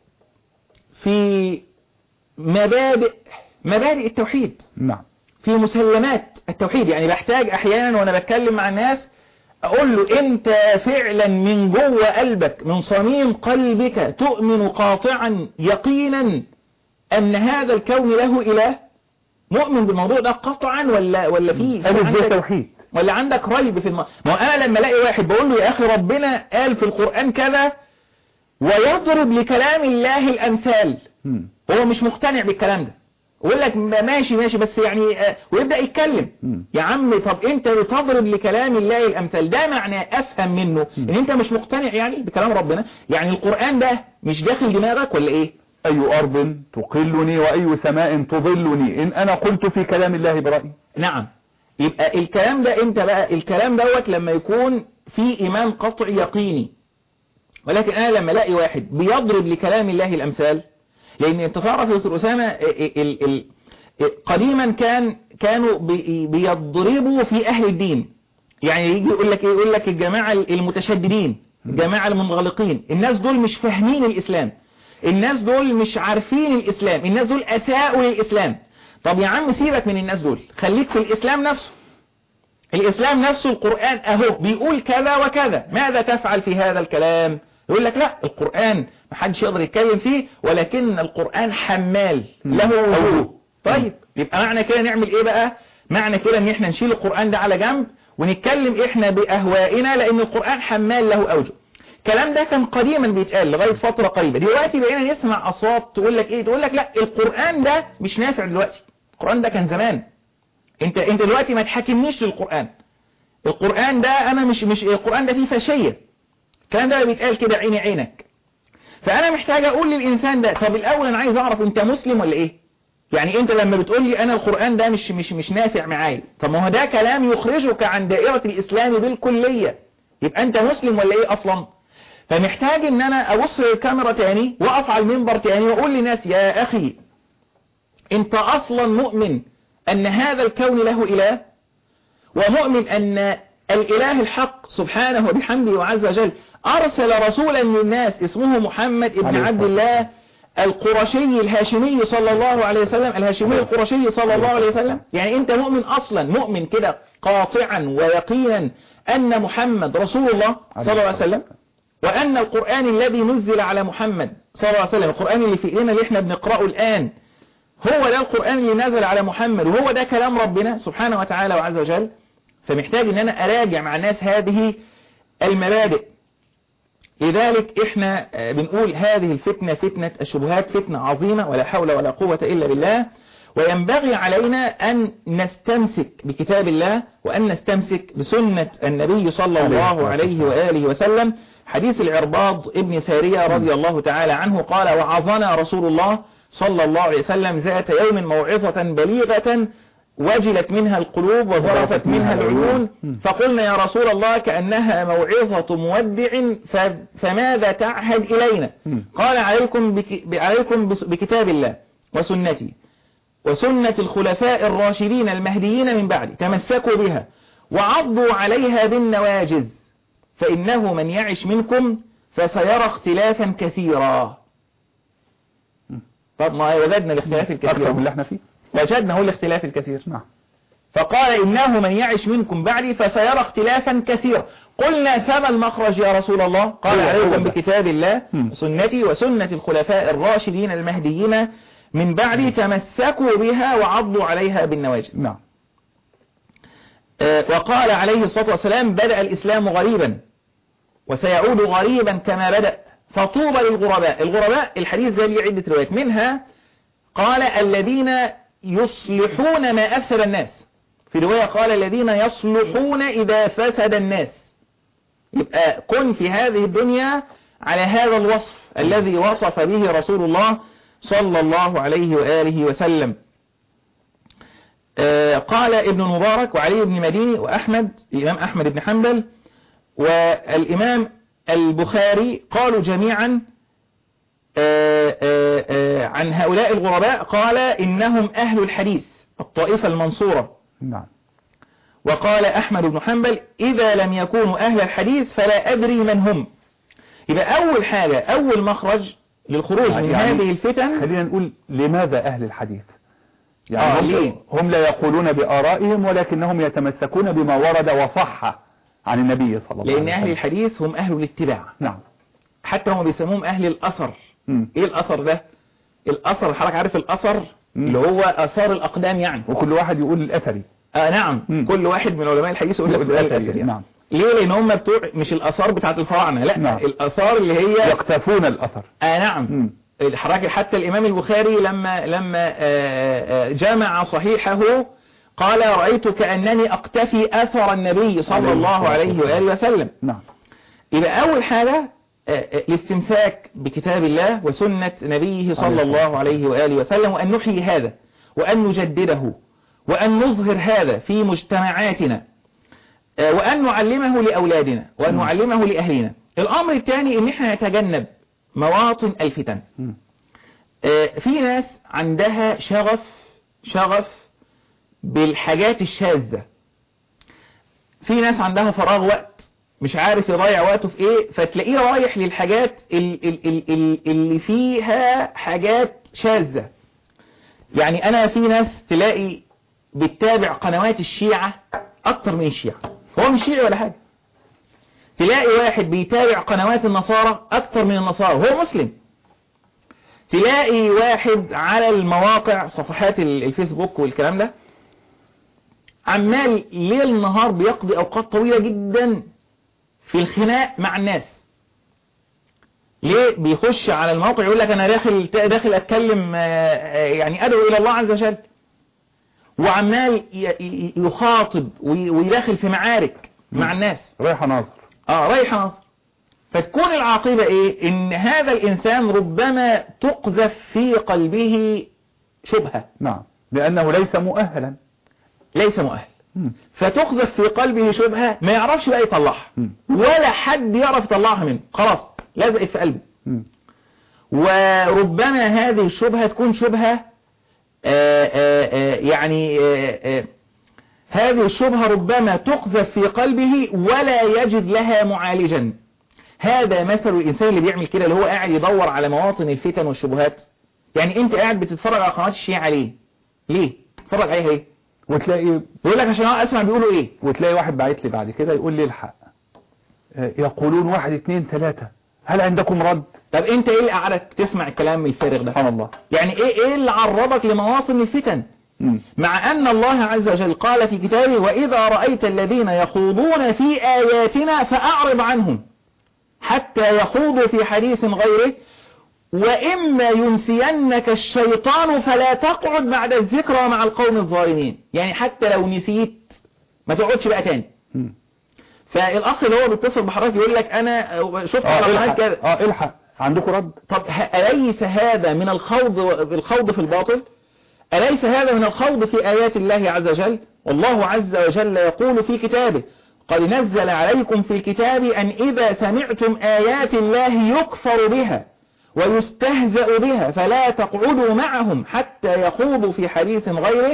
في مبادئ مبادئ التوحيد، نعم، في مسلمات التوحيد. يعني بحتاج احيانا وانا بتكلم مع الناس اقول له انت فعلا من جوه قلبك من صميم قلبك تؤمن قاطعا يقينا ان هذا الكون له اله؟ مؤمن بالموضوع ده قطعا ولا ولا فيه عندك توحيد ولا عندك ريب في الم... ما هو انا لما الاقي واحد بقول له يا اخي ربنا قال في القرآن كذا ويضرب لكلام الله الامثال، هو مش مقتنع بالكلام ده، ويقول لك ماشي ماشي بس يعني آه ويبدأ يتكلم. م. يا عم طب انت بتضرب لكلام الله الامثال، ده معناه افهم منه م. ان انت مش مقتنع يعني بكلام ربنا، يعني القرآن ده مش داخل دماغك ولا ايه؟ أي أرض تقلني وأي سماء تظلني إن أنا قلت في كلام الله برأيي. نعم. يبقى الكلام ده امتى بقى؟ الكلام دوت لما يكون في إيمان قطعي يقيني. ولكن أنا لما الاقي واحد بيضرب لكلام الله الأمثال، لأن انت تعرف يا دكتور أسامة قديما كان كانوا بيضربوا في أهل الدين، يعني يجي يقول لك يقول لك الجماعة المتشددين، الجماعة المنغلقين، الناس دول مش فاهمين الإسلام، الناس دول مش عارفين الإسلام، الناس دول أساءوا للإسلام. طب يا عم سيبك من الناس دول، خليك في الإسلام نفسه. الإسلام نفسه القرآن أهو بيقول كذا وكذا، ماذا تفعل في هذا الكلام؟ يقول لك لا القرآن محدش يقدر يتكلم فيه، ولكن القرآن حمال له وجوه. طيب يبقى معنى كده نعمل ايه بقى؟ معنى كده ان احنا نشيل القرآن ده على جنب ونتكلم احنا بأهوائنا، لأن القرآن حمال له أوجه. الكلام ده كان قديما بيتقال لغاية فترة قريبة. دلوقتي بقينا نسمع أصوات تقول لك ايه؟ تقول لك لا القرآن ده مش نافع دلوقتي، القرآن ده كان زمان. انت انت دلوقتي ما تحاكمنيش للقرآن. القرآن ده انا مش مش القرآن ده فيه فاشية. الكلام ده بيتقال كده عيني عينك. فانا محتاج اقول للانسان ده طب الاول انا عايز اعرف انت مسلم ولا ايه؟ يعني انت لما بتقول لي انا القرآن ده مش مش مش نافع معايا، طب ما هو ده كلام يخرجك عن دائرة الاسلام بالكلية، يبقى انت مسلم ولا ايه اصلا؟ فمحتاج ان انا ابص للكاميرا تاني واقف على المنبر تاني واقول للناس يا اخي انت اصلا مؤمن ان هذا الكون له اله، ومؤمن ان الاله الحق سبحانه وبحمده وعز وجل ارسل رسولا للناس اسمه محمد ابن عبد الله القرشي الهاشمي صلى الله عليه وسلم، الهاشمي القرشي صلى الله عليه وسلم. يعني انت مؤمن اصلا، مؤمن كده قاطعا ويقينا ان محمد رسول الله صلى الله عليه وسلم، وأن القرآن الذي نزل على محمد صلى الله عليه وسلم، القرآن اللي في إيدينا اللي احنا بنقرأه الآن هو ده القرآن اللي نزل على محمد، وهو ده كلام ربنا سبحانه وتعالى وعز وجل. فمحتاج ان انا اراجع مع الناس هذه المبادئ. لذلك احنا بنقول هذه الفتنة فتنة الشبهات فتنة عظيمة ولا حول ولا قوة إلا بالله، وينبغي علينا أن نستمسك بكتاب الله وأن نستمسك بسنة النبي صلى الله عليه وآله وسلم. حديث العرباض ابن سارية رضي الله تعالى عنه قال: وعظنا رسول الله صلى الله عليه وسلم ذات يوم موعظة بليغة وجلت منها القلوب وظرفت منها العيون، فقلنا يا رسول الله كأنها موعظة مودع فماذا تعهد إلينا؟ قال: عليكم بك عليكم بكتاب الله وسنتي وسنة الخلفاء الراشدين المهديين من بعد، تمسكوا بها وعضوا عليها بالنواجذ، فإنه من يعش منكم فسيرى اختلافا كثيرا. طب ما وجدنا الاختلاف الكثير أكثر من اللي احنا فيه، وجدنا هو الاختلاف الكثير. نعم. فقال: إنه من يعش منكم بعدي فسيرى اختلافا كثيرا. قلنا: فما المخرج يا رسول الله؟ قال: عليكم بكتاب الله سنتي وسنة الخلفاء الراشدين المهديين من بعدي، تمسكوا بها وعضوا عليها بالنواجذ. نعم. آه وقال عليه الصلاة والسلام: بدأ الإسلام غريبا وسيعود غريبا كما بدأ، فطوبى للغرباء. الغرباء الحديث ده ليه عدة روايات، منها قال: الذين يصلحون ما أفسد الناس، في رواية قال: الذين يصلحون إذا فسد الناس. يبقى كن في هذه الدنيا على هذا الوصف الذي وصف به رسول الله صلى الله عليه وآله وسلم. آه قال ابن المبارك وعلي بن مديني وأحمد، الإمام أحمد بن حنبل والإمام البخاري قالوا جميعا آآ آآ عن هؤلاء الغرباء، قال: إنهم أهل الحديث الطائفة المنصورة. نعم. وقال أحمد بن حنبل: إذا لم يكونوا أهل الحديث فلا أدري من هم. يبقى أول حاجة، أول مخرج للخروج يعني من يعني هذه الفتن، خلينا نقول لماذا أهل الحديث؟ يعني آه هم, هم لا يقولون بآرائهم ولكنهم يتمسكون بما ورد وصح عن النبي صلى الله عليه وسلم، لأن أهل الحديث هم أهل الاتباع. نعم. حتى هم بيسموهم أهل الأثر. م. إيه الأثر ده؟ الأثر، حضرتك عارف الأثر م. اللي هو أثار الأقدام يعني، وكل واحد يقول الأثري. آه نعم. م. كل واحد من علماء الحديث يقول لك الأثري يعني. نعم. ليه؟ لأن هم بتوع مش الأثار بتاعت الفراعنة، لا. نعم. الأثار اللي هي يقتفون الأثر. آه نعم. حضرتك حتى الإمام البخاري لما لما جمع صحيحه قال: رأيت كأنني أقتفي أثر النبي صلى الله عليه وآله وسلم. نعم. يبقى أول حاجة الاستمساك بكتاب الله وسنة نبيه صلى الله عليه وآله وسلم، وأن نحيي هذا وأن نجدده وأن نظهر هذا في مجتمعاتنا، وأن نعلمه لأولادنا وأن نعلمه لأهلنا. الأمر الثاني إن احنا نتجنب مواطن الفتن. في ناس عندها شغف شغف بالحاجات الشاذة، في ناس عندها فراغ وقت مش عارف يضيع وقته في ايه، فتلاقيه رايح للحاجات اللي فيها حاجات شاذة. يعني انا في ناس تلاقي بتتابع قنوات الشيعة اكتر من الشيعة، هو مش شيعي ولا حاجة. تلاقي واحد بيتابع قنوات النصارى اكتر من النصارى وهو مسلم. تلاقي واحد على المواقع صفحات الفيسبوك والكلام ده عمال ليل نهار بيقضي اوقات طويلة جدا في الخناق مع الناس. ليه؟ بيخش على الموقع يقول لك انا داخل داخل اتكلم يعني ادعو الى الله عز وجل، وعمال يخاطب ويداخل في معارك مع الناس، رايح ناظر. اه رايح ناظر. فتكون العاقبة ايه؟ ان هذا الانسان ربما تقذف في قلبه شبهة. نعم. لانه ليس مؤهلا. ليس مؤهل. مم. فتقذف في قلبه شبهة ما يعرفش بقى يطلعها، ولا حد يعرف يطلعها منه، خلاص لازقت في قلبه. مم. وربما هذه الشبهة تكون شبهة آآ آآ يعني آآ هذه الشبهة ربما تقذف في قلبه ولا يجد لها معالجا. هذا مثل الإنسان اللي بيعمل كده، اللي هو قاعد يدور على مواطن الفتن والشبهات. يعني انت قاعد بتتفرج على قنوات الشيعة ليه؟ ليه؟ تتفرج عليها ليه؟ وتلاقي يقول لك عشان اسمع بيقولوا ايه، وتلاقي واحد باعت لي بعد كده يقول لي الحق يقولون واحد اتنين تلاتة، هل عندكم رد؟ طب انت ايه اللي قعدك تسمع الكلام الفارغ ده؟ سبحان الله. يعني ايه ايه اللي عرضك لمواطن الفتن؟ م. مع ان الله عز وجل قال في كتابه: واذا رأيت الذين يخوضون في اياتنا فاعرض عنهم حتى يخوضوا في حديث غيره، وإما ينسينك الشيطان فلا تقعد بعد الذكرى مع القوم الظالمين. يعني حتى لو نسيت ما تقعدش بقى تاني. فالأخ اللي هو بيتصل بحضرتك يقول لك أنا شفت على قناة كذا، اه الحق عندكم رد. طب أليس هذا من الخوض الخوض في الباطل؟ أليس هذا من الخوض في آيات الله عز وجل؟ والله عز وجل يقول في كتابه: قد نزل عليكم في الكتاب أن إذا سمعتم آيات الله يكفر بها ويستهزأ بها فلا تقعدوا معهم حتى يخوضوا في حديث غيره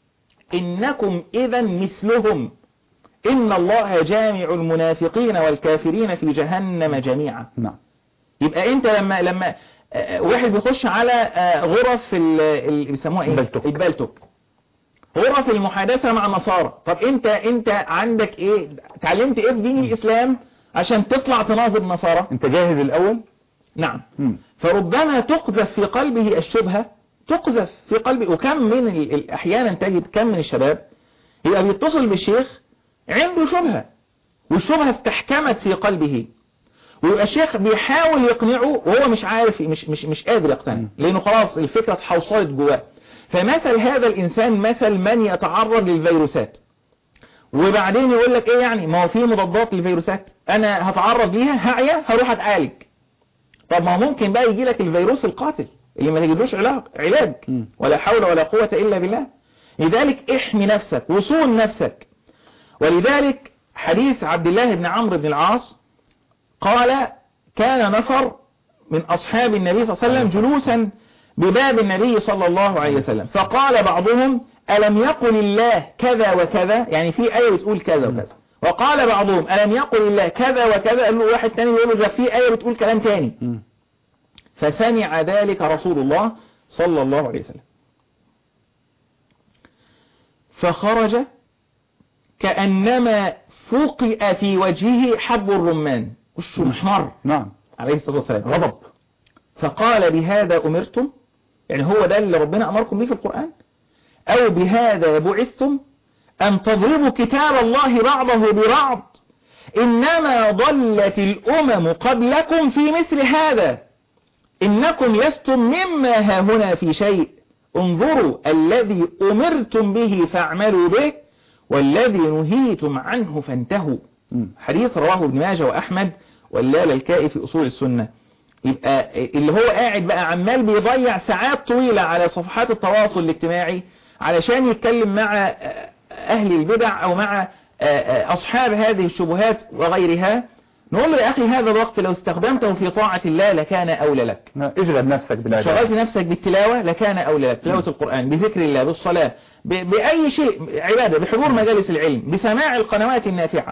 إنكم إذا مثلهم إن الله جامع المنافقين والكافرين في جهنم جميعا. نعم. يبقى أنت لما لما واحد بيخش على غرف اللي بيسموها ايه البلتوك. البلتوك غرف المحادثة مع النصارى. طب انت انت عندك ايه؟ اتعلمت ايه في دين الاسلام عشان تطلع تناظر النصارى؟ انت جاهز الاول؟ نعم. مم. فربما تقذف في قلبه الشبهة، تقذف في قلبه. وكم من ال... احيانا تجد كم من الشباب يبقى بيتصل بالشيخ عنده شبهة والشبهة استحكمت في قلبه، ويبقى الشيخ بيحاول يقنعه وهو مش عارف، مش مش مش قادر يقتنع، لانه خلاص الفكرة اتحوصلت جواه. فمثل هذا الانسان مثل من يتعرض للفيروسات، وبعدين يقول لك ايه يعني ما هو في مضادات للفيروسات، انا هتعرض ليها هعيا هروح اتعالج. طب ما ممكن بقى يجي لك الفيروس القاتل اللي ما تجدوش علاج علاج ولا حول ولا قوة الا بالله. لذلك احمي نفسك وصون نفسك. ولذلك حديث عبد الله بن عمرو بن العاص قال: كان نفر من أصحاب النبي صلى الله عليه وسلم جلوسا بباب النبي صلى الله عليه وسلم، فقال بعضهم: ألم يقل الله كذا وكذا؟ يعني في آية بتقول كذا وكذا. وقال بعضهم: ألم يقل الله كذا وكذا؟ قال له واحد تاني يقول له ده في آية بتقول كلام تاني. فسمع ذلك رسول الله صلى الله عليه وسلم فخرج كأنما فوقئ في وجهه حب الرمان، وشه محمر. نعم. عليه الصلاة والسلام غضب. فقال: بهذا أمرتم؟ يعني هو ده اللي ربنا أمركم به في القرآن؟ أو بهذا بعثتم؟ أم تضربوا كتاب الله بعضه ببعض؟ إنما ضلت الأمم قبلكم في مثل هذا، إنكم لستم مما هاهنا في شيء، انظروا الذي أمرتم به فاعملوا به والذي نهيتم عنه فانتهوا. حديث رواه ابن ماجه وأحمد واللال الكائي في أصول السنة. يبقى اللي هو قاعد بقى عمال بيضيع ساعات طويلة على صفحات التواصل الاجتماعي علشان يتكلم مع أهل البدع أو مع أصحاب هذه الشبهات وغيرها، نقول له يا أخي هذا الوقت لو استخدمته في طاعة الله لكان أولى لك. اشغل نفسك بالعبادة، شغلت نفسك بالتلاوة لكان أولى لك، تلاوة القرآن، بذكر الله، بالصلاة، بأي شيء عبادة، بحضور مجالس العلم، بسماع القنوات النافعة،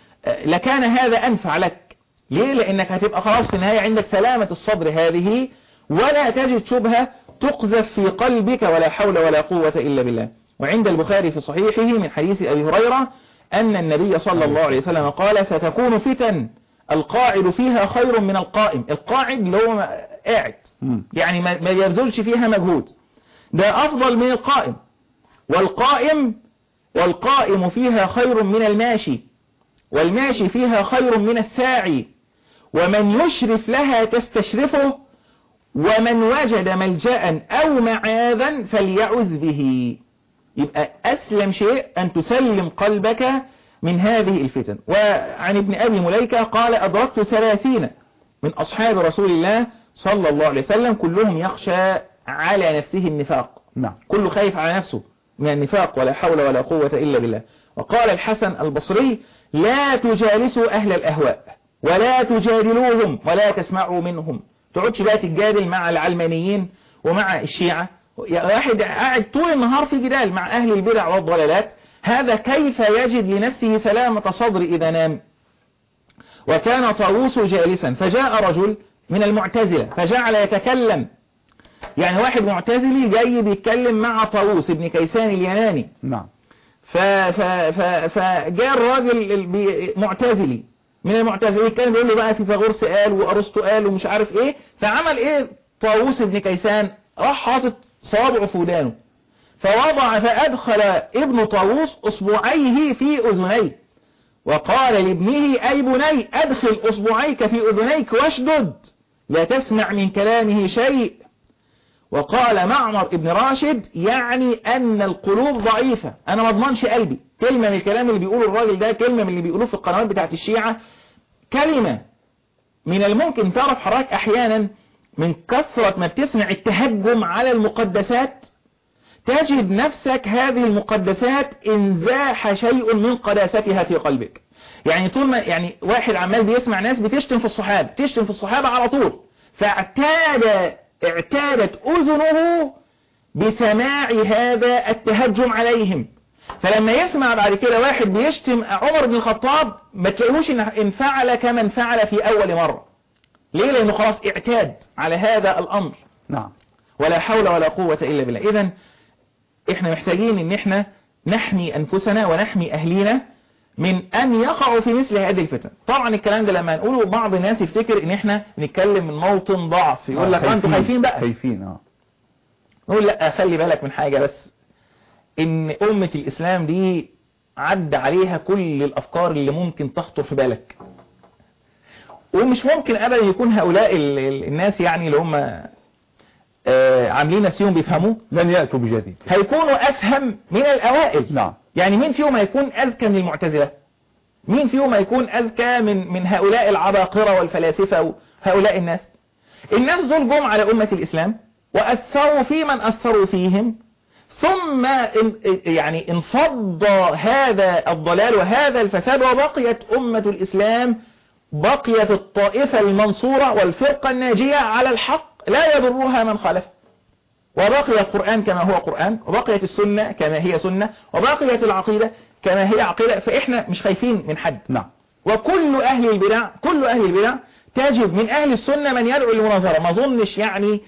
لكان هذا أنفع لك. ليه؟ لأنك هتبقى خلاص في النهاية عندك سلامة الصدر هذه، ولا تجد شبهة تقذف في قلبك، ولا حول ولا قوة إلا بالله. وعند البخاري في صحيحه من حديث أبي هريرة أن النبي صلى الله عليه وسلم قال: ستكون فتن القاعد فيها خير من القائم. القاعد اللي هو قاعد يعني ما يبذلش فيها مجهود، ده أفضل من القائم. والقائم والقائم فيها خير من الماشي، والماشي فيها خير من الساعي، ومن يشرف لها تستشرفه، ومن وجد ملجأ أو معاذا فليعذ به. يبقى أسلم شيء أن تسلم قلبك من هذه الفتن. وعن ابن أبي مليكة قال: أدركت ثلاثين من أصحاب رسول الله صلى الله عليه وسلم كلهم يخشى على نفسه النفاق. نعم. كله خايف على نفسه من النفاق، ولا حول ولا قوة إلا بالله. وقال الحسن البصري: لا تجالسوا أهل الأهواء ولا تجادلوهم ولا تسمعوا منهم. تقعدش بقى تتجادل مع العلمانيين ومع الشيعة. واحد قاعد طول النهار في جدال مع أهل البدع والضلالات، هذا كيف يجد لنفسه سلامة صدر إذا نام؟ وكان طاووس جالسا فجاء رجل من المعتزلة فجعل يتكلم، يعني واحد معتزلي جاي بيتكلم مع طاووس ابن كيسان اليماني. نعم. فجاء الراجل المعتزلي من المعتزلين كان بيقول له بقى فيثاغورس قال وأرسطو قال ومش عارف ايه. فعمل ايه طاووس ابن كيسان؟ راح حاطط صوابعه في ودانه، فوضع فأدخل ابن طاووس أصبعيه في أذنيه، وقال لابنه أي بني أدخل أصبعيك في أذنيك واشدد لا تسمع من كلامه شيء. وقال معمر ابن راشد يعني أن القلوب ضعيفة، أنا ما اضمنش قلبي. كلمة من الكلام اللي بيقوله الراجل ده، كلمة من اللي بيقولوه في القنوات بتاعت الشيعة، كلمة من الممكن تعرف حضرتك أحيانا من كثرة ما بتسمع التهجم على المقدسات تجد نفسك هذه المقدسات انزاح شيء من قداستها في قلبك. يعني طول ما يعني واحد عمال بيسمع ناس بتشتم في الصحابة، تشتم في الصحابة على طول، فاعتاد اعتادت أذنه بسماع هذا التهجم عليهم. فلما يسمع بعد كده واحد بيشتم عمر بن الخطاب ما تلاقيهوش انفعل كما انفعل في أول مرة. ليه؟ لأنه خلاص اعتاد على هذا الأمر. نعم. ولا حول ولا قوة إلا بالله. إذن احنا محتاجين ان احنا نحمي أنفسنا ونحمي أهلينا من أن يقعوا في مثل هذه الفتن. طبعا الكلام ده لما نقوله بعض الناس يفتكر ان احنا نتكلم من موطن ضعف، يقول لك انتوا خايفين بقى. خايفين اه. نقول لا، خلي بالك من حاجة بس، ان أمة الإسلام دي عد عليها كل الأفكار اللي ممكن تخطر في بالك، ومش ممكن أبدا يكون هؤلاء الناس يعني اللي هم آه عاملين نفسهم بيفهموا لن يأتوا بجديد، هيكونوا أفهم من الأوائل. نعم. يعني مين فيهم هيكون أذكى من المعتزلة؟ مين فيهم هيكون أذكى من من هؤلاء العباقرة والفلاسفة وهؤلاء الناس؟ الناس دول جم على أمة الإسلام وأثروا في من أثروا فيهم، ثم يعني انفض هذا الضلال وهذا الفساد، وبقيت أمة الإسلام، بقيت الطائفة المنصورة والفرقة الناجية على الحق لا يضرها من خالفه، وبقي القرآن كما هو قرآن، وبقيت السنة كما هي سنة، وبقيت العقيدة كما هي عقيدة. فإحنا مش خايفين من حد. نعم. وكل أهل البدع كل أهل البدع تجد من أهل السنة من يدعو للمناظرة. ما ظنش يعني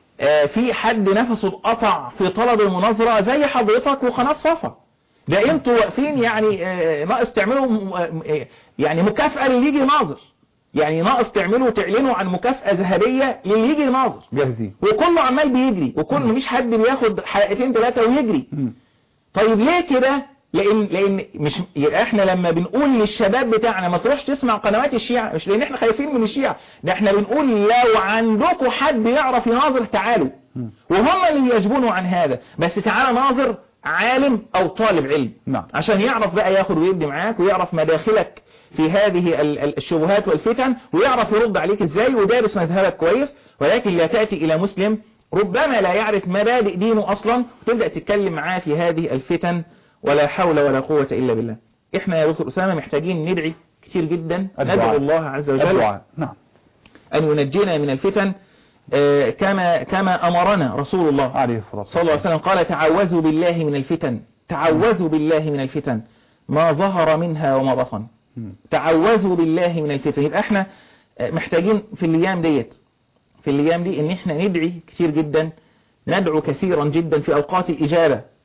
في حد نفسه اتقطع في طلب المناظرة زي حضرتك وقناة صفا. ده انتوا واقفين يعني ناقص تعملوا يعني مكافأة اللي يجي ناظر، يعني ناقص تعملوا تعلنوا عن مكافأة ذهبية للي يجي ناظر جاهزين، وكله عمال بيجري، وكل مفيش حد بياخد حلقتين ثلاثة ويجري. م. طيب ليه كده؟ لان لان مش احنا لما بنقول للشباب بتاعنا ما تروحش تسمع قنوات الشيعة، مش لان احنا خايفين من الشيعة، ده احنا بنقول لو عندكم حد يعرف يناظر تعالوا، وهم اللي يجبونوا عن هذا. بس تعالى ناظر عالم او طالب علم، نعم. عشان يعرف بقى ياخد ويدي معاك، ويعرف مداخلك في هذه الشبهات والفتن، ويعرف يرد عليك ازاي، ودارس مذهبك كويس. ولكن لا تأتي الى مسلم ربما لا يعرف مبادئ دينه اصلا وتبدأ تتكلم معاه في هذه الفتن. ولا حول ولا قوة إلا بالله. إحنا يا دكتور أسامة محتاجين ندعي كتير جدا، ندعو الله عز وجل نعم. أن ينجينا من الفتن آه كما كما أمرنا رسول الله عليه الصلاة صلى الله عليه وسلم، قال تعوذوا بالله من الفتن، تعوذوا بالله من الفتن ما ظهر منها وما بطن، تعوذوا بالله من الفتن. يبقى إحنا محتاجين في الأيام ديت في الأيام دي إن إحنا ندعي كتير جدا، ندعو كثيرا جدا في أوقات الإجابة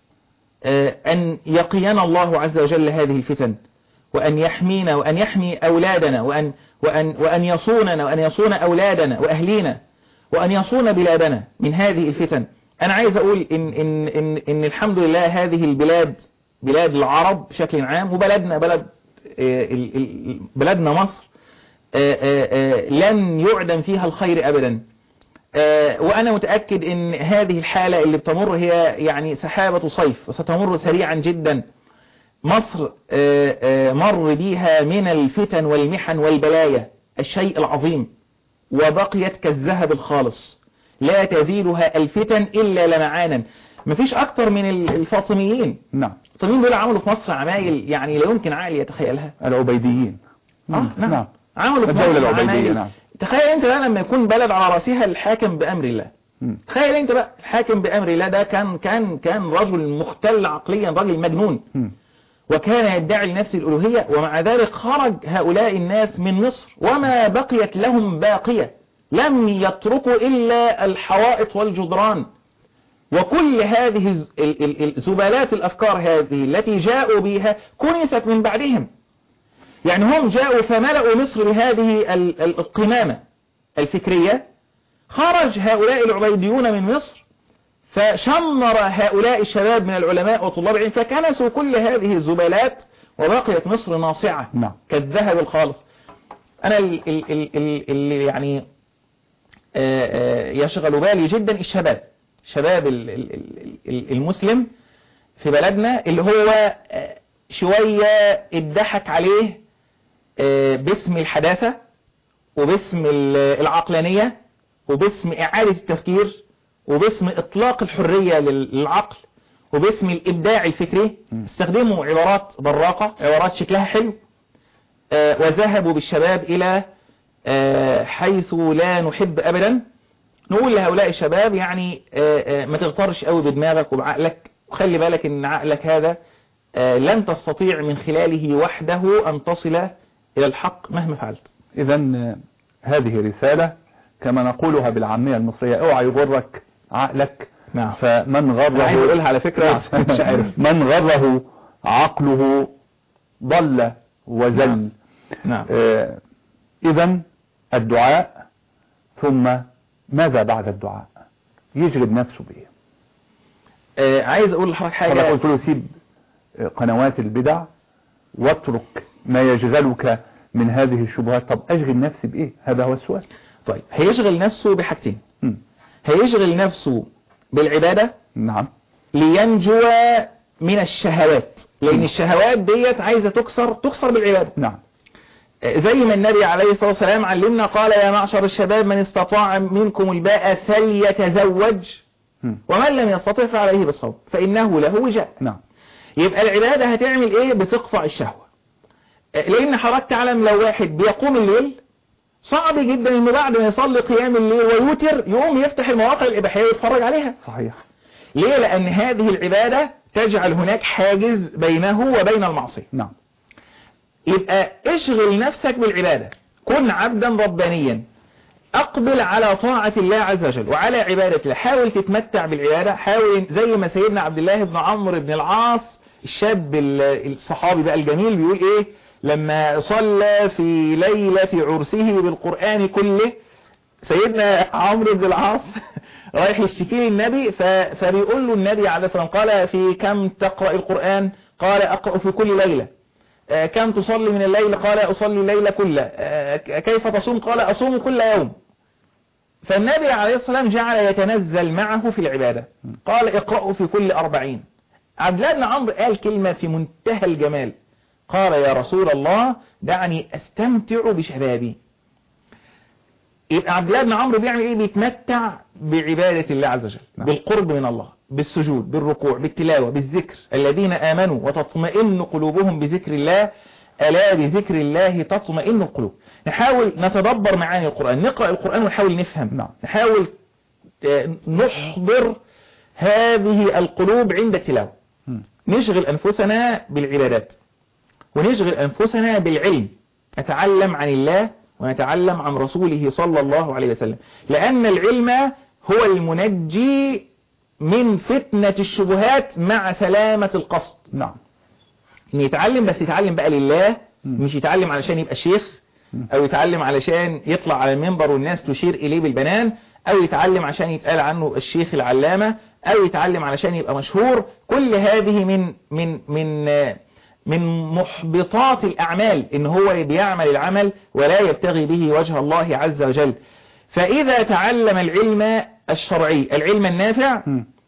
أن يقينا الله عز وجل هذه الفتن، وأن يحمينا، وأن يحمي أولادنا، وأن, وأن, وأن يصوننا، وأن يصون أولادنا وأهلينا، وأن يصون بلادنا من هذه الفتن. أنا عايز أقول إن, إن, إن, إن الحمد لله هذه البلاد، بلاد العرب بشكل عام، وبلدنا بلد بلدنا مصر لن يعدم فيها الخير أبدا. وأنا متأكد إن هذه الحالة اللي بتمر هي يعني سحابة صيف وستمر سريعا جدا. مصر مر بيها من الفتن والمحن والبلايا الشيء العظيم، وبقيت كالذهب الخالص لا تزيدها الفتن إلا لمعانا. مفيش أكتر من الفاطميين. نعم. الفاطميين دول عملوا في مصر عمايل يعني لا يمكن عقل يتخيلها. العبيديين. آه نعم. نعم. عملوا في الدولة العبيدية. نعم. تخيل انت بقى لما يكون بلد على رأسها الحاكم بأمر الله. م. تخيل انت بقى الحاكم بأمر الله ده كان كان كان رجل مختل عقليا، رجل مجنون، م. وكان يدعي لنفسه الألوهية، ومع ذلك خرج هؤلاء الناس من مصر وما بقيت لهم باقية، لم يتركوا إلا الحوائط والجدران. وكل هذه الزبالات الأفكار هذه التي جاءوا بها كنست من بعدهم. يعني هم جاءوا فملأوا مصر بهذه القمامة الفكرية، خرج هؤلاء العبيديون من مصر فشمر هؤلاء الشباب من العلماء وطلاب العلم، فكنسوا كل هذه الزبالات وبقيت مصر ناصعة نعم. كالذهب الخالص. أنا اللي يعني يشغل بالي جدا الشباب الشباب المسلم في بلدنا اللي هو شوية اتضحك عليه باسم الحداثة وباسم العقلانية وباسم إعادة التفكير وباسم إطلاق الحرية للعقل وباسم الإبداع الفكري. استخدموا عبارات براقة، عبارات شكلها حلو، وذهبوا بالشباب إلى حيث لا نحب أبدا. نقول لهؤلاء الشباب يعني ما تغترش قوي بدماغك وبعقلك، وخلي بالك ان عقلك هذا لن تستطيع من خلاله وحده أن تصل إلى الحق مهما فعلت. إذا هذه رسالة كما نقولها بالعامية المصرية، اوعى يغرك عقلك. نعم. فمن غره عايز اقولها على فكرة مش عارف من غره عقله ضل وزل. نعم. نعم. آه إذا الدعاء، ثم ماذا بعد الدعاء؟ يجلب نفسه بإيه؟ آه عايز أقول لحضرتك حاجة. أنا قلت له سيب قنوات البدع واترك ما يشغلك من هذه الشبهات. طب أشغل نفسي بإيه؟ هذا هو السؤال. طيب هيشغل نفسه بحاجتين. م. هيشغل نفسه بالعبادة. نعم. لينجو من الشهوات، لأن الشهوات ديت عايزة تكسر تكسر بالعبادة. نعم. زي ما النبي عليه الصلاة والسلام علمنا، قال يا معشر الشباب من استطاع منكم الباء فليتزوج ومن لم يستطع فعليه بالصوم فإنه له وجاء. نعم. يبقى العبادة هتعمل ايه؟ بتقطع الشهوة. لأن حضرتك تعلم لو واحد بيقوم الليل صعب جدا انه بعد ما يصلي قيام الليل ويوتر يقوم يفتح المواقع الإباحية ويتفرج عليها. صحيح. ليه؟ لأن هذه العبادة تجعل هناك حاجز بينه وبين المعصية. نعم. يبقى اشغل نفسك بالعبادة، كن عبدا ربانيا، اقبل على طاعة الله عز وجل وعلى عبادة الله، حاول تتمتع بالعبادة، حاول زي ما سيدنا عبد الله بن عمرو بن العاص الشاب الصحابي بقى الجميل بيقول ايه لما صلى في ليلة عرسه بالقرآن كله. سيدنا عمرو بن العاص رايح يشتكي للنبي فبيقول له النبي عليه الصلاة والسلام قال في كم تقرأ القرآن؟ قال أقرأ في كل ليلة. كم تصلي من الليل؟ قال أصلي الليل كله. كيف تصوم؟ قال أصوم كل يوم. فالنبي عليه الصلاة والسلام جعل يتنزل معه في العبادة، قال اقرأوا في كل أربعين. عبد الله بن عمرو قال كلمة في منتهى الجمال، قال يا رسول الله دعني أستمتع بشبابي. يبقى عبد الله بن عمرو بيعمل ايه؟ بيتمتع بعبادة الله عز وجل، بالقرب من الله، بالسجود، بالركوع، بالتلاوة، بالذكر. الذين آمنوا وتطمئن قلوبهم بذكر الله ألا بذكر الله تطمئن القلوب. نحاول نتدبر معاني القرآن، نقرأ القرآن ونحاول نفهم. نعم. نحاول نحضر هذه القلوب عند التلاوة. نشغل أنفسنا بالعبادات ونشغل أنفسنا بالعلم، نتعلم عن الله ونتعلم عن رسوله صلى الله عليه وسلم، لأن العلم هو المنجي من فتنة الشبهات مع سلامة القصد. نعم. إن يتعلم بس يتعلم بقى لله، مش يتعلم علشان يبقى شيخ، أو يتعلم علشان يطلع على المنبر والناس تشير إليه بالبنان، أو يتعلم عشان يتقال عنه الشيخ العلامة، أو يتعلم علشان يبقى مشهور. كل هذه من من من من محبطات الأعمال، إن هو بيعمل العمل ولا يبتغي به وجه الله عز وجل. فإذا تعلم العلم الشرعي، العلم النافع،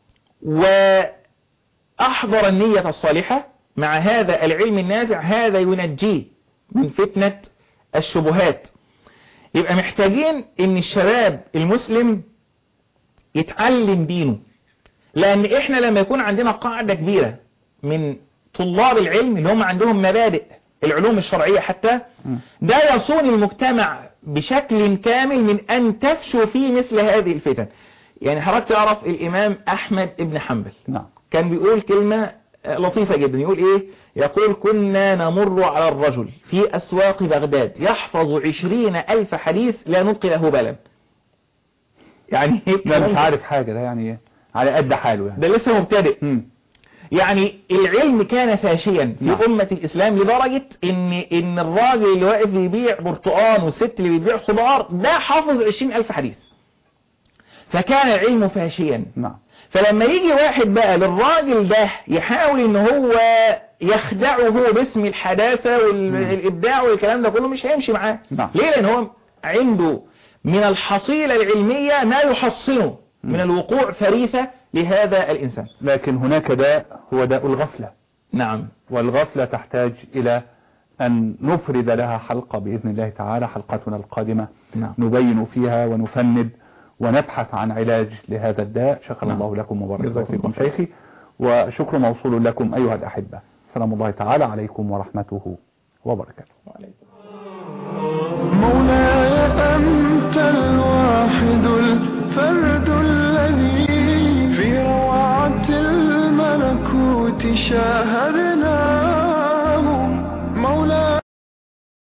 وأحضر النية الصالحة مع هذا العلم النافع، هذا ينجيه من فتنة الشبهات. يبقى محتاجين إن الشباب المسلم يتعلم دينه، لأن إحنا لما يكون عندنا قاعدة كبيرة من طلاب العلم اللي هم عندهم مبادئ العلوم الشرعية حتى، ده يصون المجتمع بشكل كامل من أن تفشو فيه مثل هذه الفتن. يعني حضرتك تعرف الإمام أحمد ابن حنبل. نعم. كان بيقول كلمة لطيفة جدا، يقول إيه؟ يقول كنا نمر على الرجل في أسواق بغداد يحفظ عشرين ألف حديث لا نلقي له بالا. يعني لا مش عارف حاجة، ده يعني على قد حاله يعني. ده لسه مبتدئ. مم. يعني العلم كان فاشيا في نعم. أمة الإسلام لدرجة إن إن الراجل اللي واقف يبيع برتقان والست اللي بيبيع خضار ده حافظ عشرين ألف حديث. فكان العلم فاشيا. نعم. فلما يجي واحد بقى للراجل ده يحاول إن هو يخدعه باسم الحداثة والإبداع والكلام ده كله مش هيمشي معاه. نعم. ليه؟ لأن هو عنده من الحصيلة العلمية ما يحصنه من الوقوع فريسة لهذا الإنسان. لكن هناك داء هو داء الغفلة. نعم. والغفلة تحتاج إلى أن نفرد لها حلقة بإذن الله تعالى، حلقتنا القادمة. نعم. نبين فيها ونفند ونبحث عن علاج لهذا الداء. شكر نعم. الله لكم وبارك الله جزاكم فيكم الله خير. شيخي، وشكر موصول لكم أيها الأحبة. سلام الله تعالى عليكم ورحمته وبركاته. مولاي أنت الواحد الفرد الذي في روعة الملكوت شاء